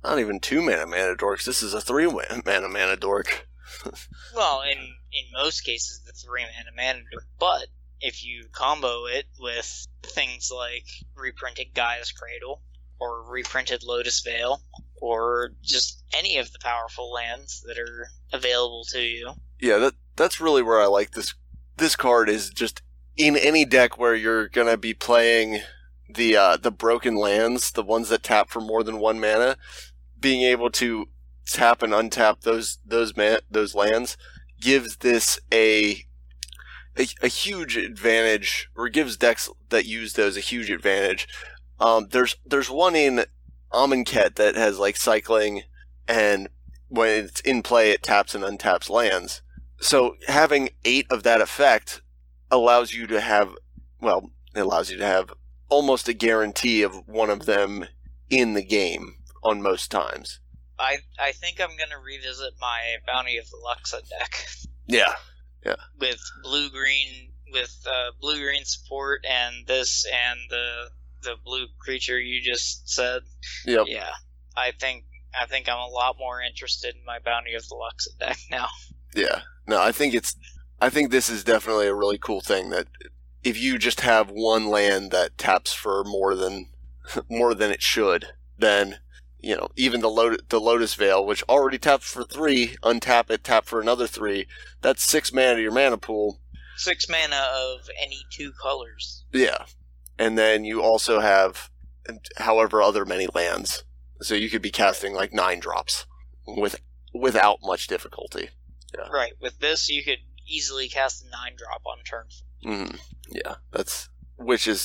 not even two mana mana dorks. This is a three mana mana dork. Well, in in most cases, the three mana mana dork, but if you combo it with things like reprinted Gaia's Cradle, or reprinted Lotus Veil, or just any of the powerful lands that are available to you. Yeah, that that's really where I like this. This card is just in any deck where you're gonna be playing the uh, the broken lands, the ones that tap for more than one mana, being able to tap and untap those those man- those lands gives this a, a a huge advantage, or gives decks that use those a huge advantage. Um, there's there's one in Amonkhet that has like cycling, and when it's in play, it taps and untaps lands. So having eight of that effect allows you to have, well, it allows you to have almost a guarantee of one of them in the game on most times. I I think I'm going to revisit my Bounty of the Luxa deck. Yeah, yeah. With blue-green, with uh, blue-green support, and this, and the the blue creature you just said. Yep. Yeah, I think I think I'm a lot more interested in my Bounty of the Luxa deck now. Yeah. No, I think it's. I think this is definitely a really cool thing, that if you just have one land that taps for more than more than it should, then, you know, even the Lot- the Lotus Veil, which already taps for three, untap it, tap for another three. That's six mana to your mana pool. Six mana of any two colors. Yeah, and then you also have, however, other many lands, so you could be casting like nine drops with without much difficulty. Yeah. Right. With this, you could easily cast a nine drop on turn. Mm-hmm. Yeah, that's which is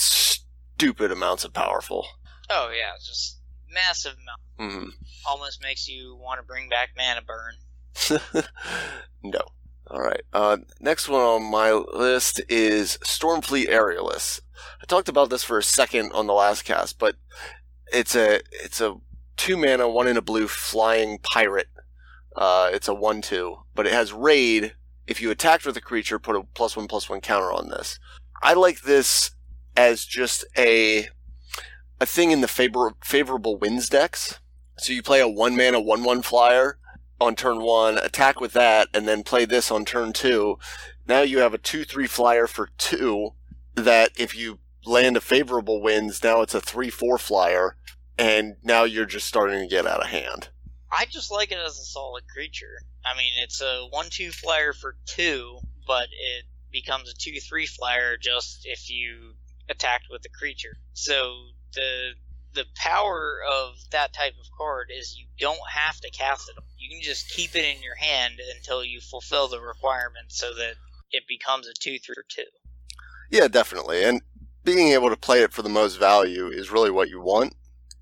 stupid amounts of powerful. Oh yeah, just massive amount. Mm-hmm. Almost makes you want to bring back Mana Burn. No. All right. Uh, next one on my list is Stormfleet Aerialist. I talked about this for a second on the last cast, but it's a it's a two mana, one in a blue flying pirate. Uh, it's a one two, but it has raid. If you attacked with a creature, put a plus one plus one counter on this. I like this as just a a thing in the favor, favorable winds decks. So you play a one mana one one flyer on turn one, attack with that, and then play this on turn two. Now you have a two three flyer for two. That if you land a favorable winds, now it's a three four flyer, and now you're just starting to get out of hand. I just like it as a solid creature. I mean, it's a one two flyer for two, but it becomes a two three flyer just if you attacked with the creature. So the the power of that type of card is you don't have to cast it. You can just keep it in your hand until you fulfill the requirements so that it becomes a two three for two. Yeah, definitely. And being able to play it for the most value is really what you want.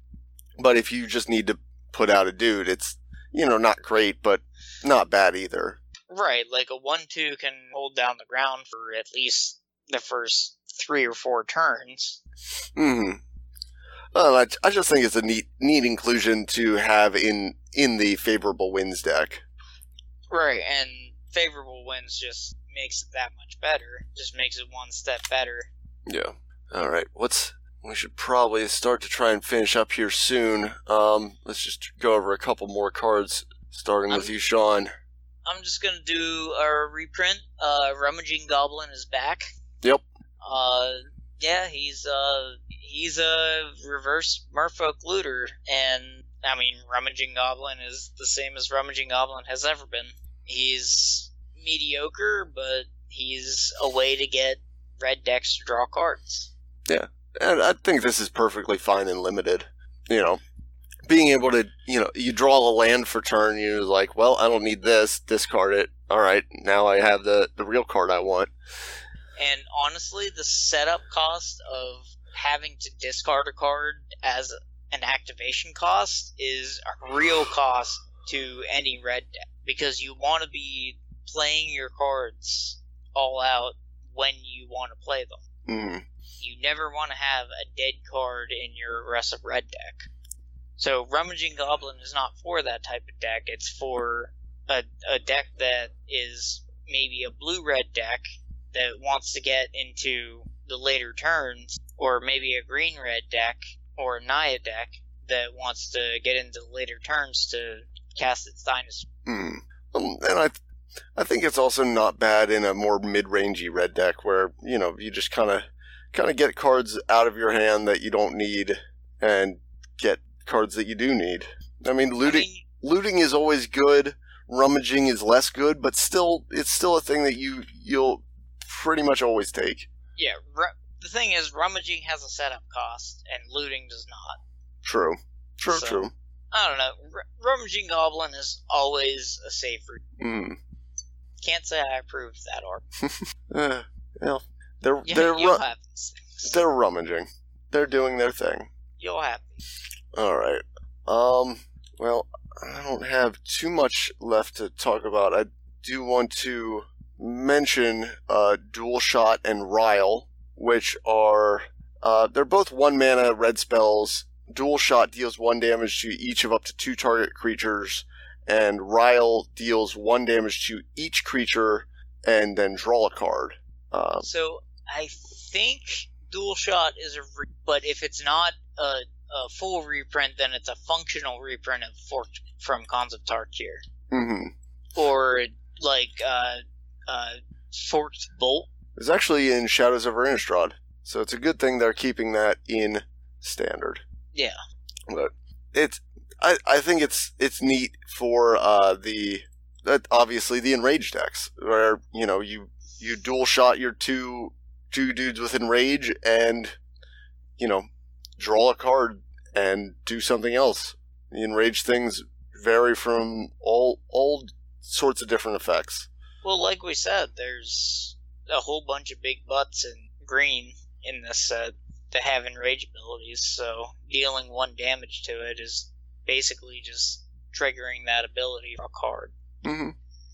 But if you just need to put out a dude, it's, you know, not great, but not bad either. Right, like a one two can hold down the ground for at least the first three or four turns. Hmm. Well, I, I just think it's a neat, neat inclusion to have in in the favorable winds deck. Right, and favorable winds just makes it that much better. Just makes it one step better. Yeah. All right. What's we should probably start to try and finish up here soon. Um, let's just go over a couple more cards, starting I'm, with you, Sean. I'm just gonna do a reprint. Uh, Rummaging Goblin is back. Yep. Uh, yeah, he's uh he's a reverse Merfolk Looter, and I mean Rummaging Goblin is the same as Rummaging Goblin has ever been. He's mediocre, but he's a way to get red decks to draw cards. Yeah. And I think this is perfectly fine and limited. You know, being able to, you know, you draw a land for turn, you're like, well, I don't need this, discard it. All right, now I have the, the real card I want. And honestly, the setup cost of having to discard a card as an activation cost is a real cost to any red deck. Because you want to be playing your cards all out when you want to play them. Mm-hmm. You never want to have a dead card in your aggressive red deck. So Rummaging Goblin is not for that type of deck. It's for a, a deck that is maybe a blue-red deck that wants to get into the later turns, or maybe a green-red deck or a Naya deck that wants to get into later turns to cast its dinosaur. Hmm. Um, and I, I think it's also not bad in a more mid-rangey red deck where you know you just kind of, kind of get cards out of your hand that you don't need and get cards that you do need. I mean, looting, I mean, looting is always good. Rummaging is less good, but still, it's still a thing that you you'll pretty much always take. Yeah. Ru- the thing is, rummaging has a setup cost, and looting does not. True. True. So, true. I don't know. R- rummaging Goblin is always a safe route. Mm. Can't say I approve of that art. uh, well, they're yeah, they're you'll ru- have these things. They're rummaging. They're doing their thing. You'll have these. All right. Um. Well, I don't have too much left to talk about. I do want to mention uh, Dual Shot and Rile, which are uh, they're both one mana red spells. Dual Shot deals one damage to each of up to two target creatures, and Rile deals one damage to each creature and then draw a card. Uh, so I think Dual Shot is a, re- but if it's not a, a full reprint, then it's a functional reprint of Forked from Khans of Tarkir, mm-hmm. or like uh, uh, Forked Bolt. It's actually in Shadows over Innistrad, so it's a good thing they're keeping that in Standard. Yeah, but it's I, I think it's it's neat for uh, the uh, obviously the Enrage decks where you know you you dual shot your two two dudes with Enrage and you know draw a card and do something else. The Enrage things vary from all all sorts of different effects. Well, like we said, there's a whole bunch of big butts in green in this set that have Enrage abilities, so dealing one damage to it is basically just triggering that ability for a card. Mm-hmm.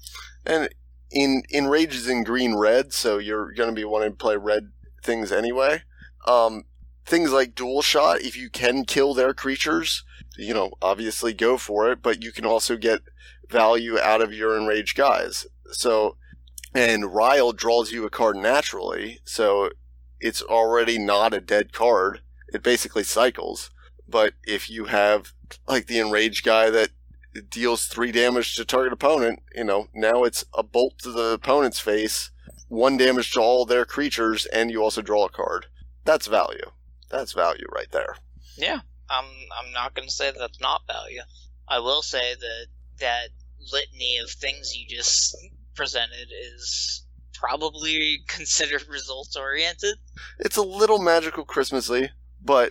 And in Enrage is in green red, so you're going to be wanting to play red things anyway. Um, things like Dual Shot, if you can kill their creatures, you know, obviously go for it, but you can also get value out of your Enraged guys. So, and Rile draws you a card naturally, so it's already not a dead card. It basically cycles. But if you have, like, the Enraged guy that deals three damage to target opponent, you know, now it's a bolt to the opponent's face, one damage to all their creatures, and you also draw a card. That's value. That's value right there. Yeah, I'm I'm not going to say that's not value. I will say that that litany of things you just presented is probably considered results-oriented. It's a little magical Christmassy, but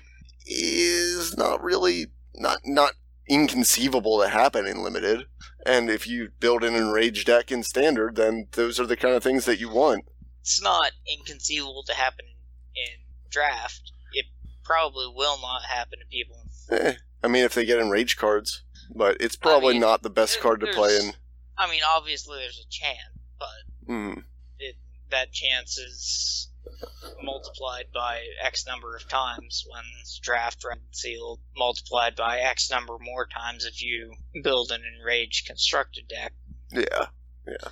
is not really, not not inconceivable to happen in Limited. And if you build an Enraged deck in Standard, then those are the kind of things that you want. It's not inconceivable to happen in Draft. It probably will not happen to people. Eh, I mean, if they get Enraged cards, but it's probably I mean, not the best card to play in. I mean, obviously there's a chance, but mm. it, that chance is multiplied by X number of times when it's draft red sealed, multiplied by X number more times if you build an Enraged constructed deck. Yeah, yeah.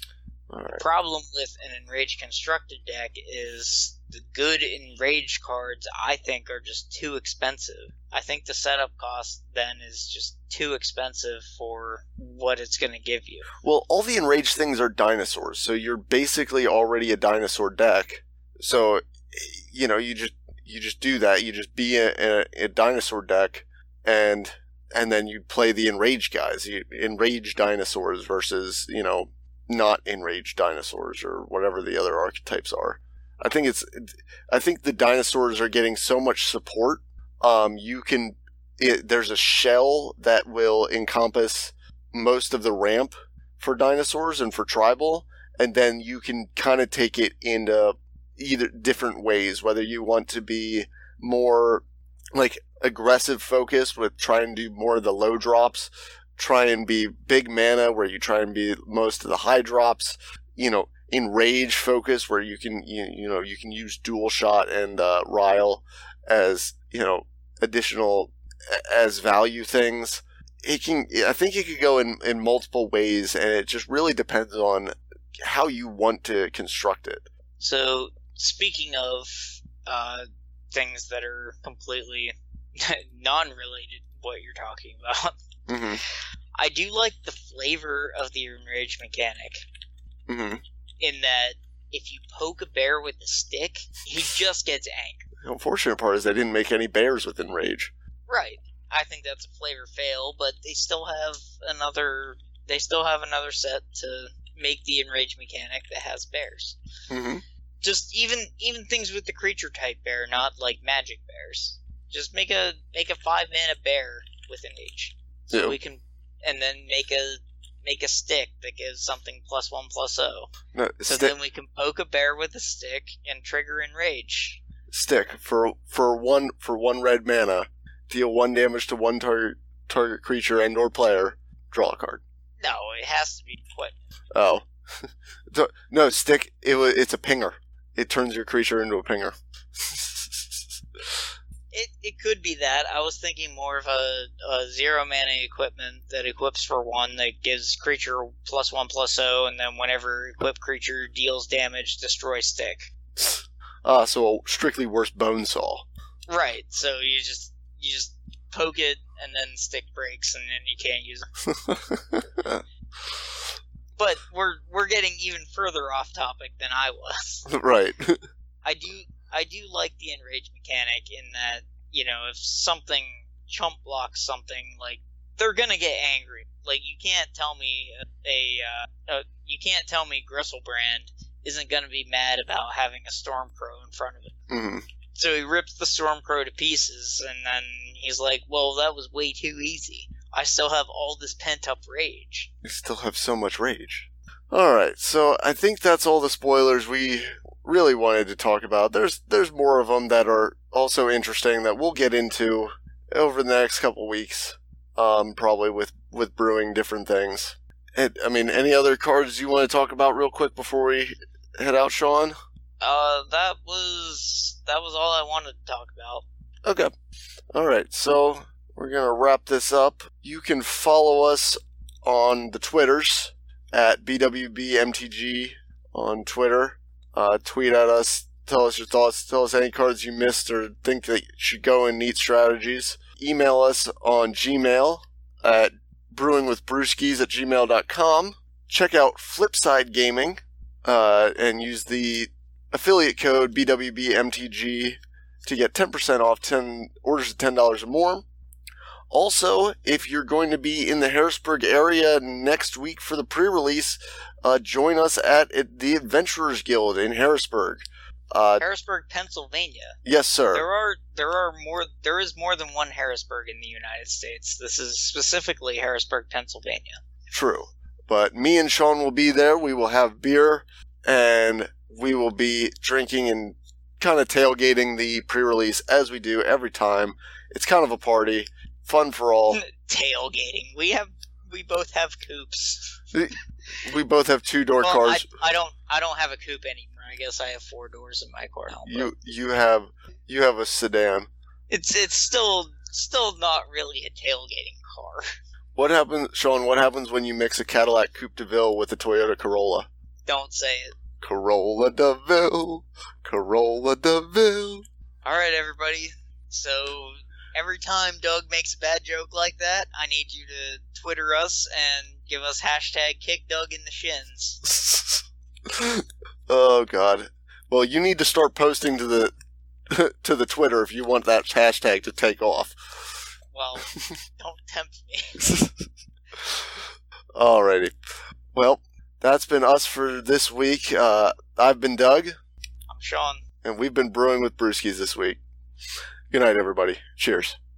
All right. The problem with an Enraged constructed deck is the good Enraged cards, I think, are just too expensive. I think the setup cost then is just too expensive for what it's going to give you. Well, all the Enraged things are dinosaurs, so you're basically already a dinosaur deck. So, you know, you just you just do that. You just be a, a, a dinosaur deck, and and then you play the Enraged guys, you, Enraged dinosaurs versus, you know, not Enraged dinosaurs or whatever the other archetypes are. I think it's, I think the dinosaurs are getting so much support. Um, you can, it, there's a shell that will encompass most of the ramp for dinosaurs and for tribal, and then you can kind of take it into either different ways, whether you want to be more like aggressive focused with trying to do more of the low drops, try and be big mana where you try and be most of the high drops, you know, Enrage focus where you can you, you know you can use Dual Shot and uh, Rile as, you know, additional as value things. It can I think it could go in, in multiple ways, and it just really depends on how you want to construct it. So speaking of uh, things that are completely non-related what you're talking about. Mm-hmm. I do like the flavor of the enrage mechanic. Mm-hmm. In that, if you poke a bear with a stick, he just gets angry. The unfortunate part is they didn't make any bears with enrage. Right. I think that's a flavor fail, but they still have another. They still have another set to make the enrage mechanic that has bears. Mm-hmm. Just even even things with the creature type bear, not like magic bears. Just make a make a five mana bear with enrage, so yeah. we can, and then make a make a stick that gives something plus one plus zero. No, so stick, then we can poke a bear with a stick and trigger enrage. Stick for for one for one red mana, deal one damage to one target target creature and or player. Draw a card. No, it has to be equipped. Oh, no, stick. It it's a pinger. It turns your creature into a pinger. It it could be that. I was thinking more of a, a zero mana equipment that equips for one that gives creature plus one plus zero, and then whenever equipped creature deals damage, destroy stick. Ah, so a strictly worse bone saw. Right. So you just you just poke it, and then stick breaks, and then you can't use it. But we're we're getting even further off topic than I was. Right. I do. I do like the enrage mechanic in that, you know, if something chump blocks something, like, they're gonna get angry. Like, you can't tell me a, uh, a you can't tell me Gristlebrand isn't gonna be mad about having a Stormcrow in front of it. Mm-hmm. So he rips the Stormcrow to pieces, and then he's like, well, that was way too easy. I still have all this pent-up rage. You still have so much rage. Alright, so I think that's all the spoilers we really wanted to talk about. There's there's more of them that are also interesting that we'll get into over the next couple weeks, um, probably with, with brewing different things. And, I mean, any other cards you want to talk about real quick before we head out, Sean? Uh, that was that was all I wanted to talk about. Okay. Alright, so we're going to wrap this up. You can follow us on the Twitters at B W B M T G on Twitter. Uh, tweet at us, tell us your thoughts, tell us any cards you missed or think that should go in Neat Strategies. Email us on Gmail at brewingwithbrewskis at gmail dot com. Check out Flipside Gaming uh, and use the affiliate code B W B M T G to get ten percent off ten orders of ten dollars or more. Also, if you're going to be in the Harrisburg area next week for the pre-release, uh, join us at the Adventurers Guild in Harrisburg. Uh, Harrisburg, Pennsylvania. Yes, sir. There are there are more. There is more than one Harrisburg in the United States. This is specifically Harrisburg, Pennsylvania. True, but me and Sean will be there. We will have beer, and we will be drinking and kind of tailgating the pre-release as we do every time. It's kind of a party. Fun for all. Tailgating. We have. We both have coupes. We both have two door well, cars. I, I don't. I don't have a coupe anymore. I guess I have four doors in my car now. You you have you have a sedan. It's it's still still not really a tailgating car. What happens, Sean? What happens when you mix a Cadillac Coupe de Ville with a Toyota Corolla? Don't say it. Corolla de Ville, Corolla de Ville. All right, everybody. So. Every time Doug makes a bad joke like that, I need you to Twitter us and give us hashtag kick Doug in the shins. Oh, God. Well, you need to start posting to the to the Twitter if you want that hashtag to take off. Well, don't tempt me. Alrighty. Well, that's been us for this week. Uh, I've been Doug. I'm Sean. And we've been brewing with Brewskis this week. Good night, everybody. Cheers.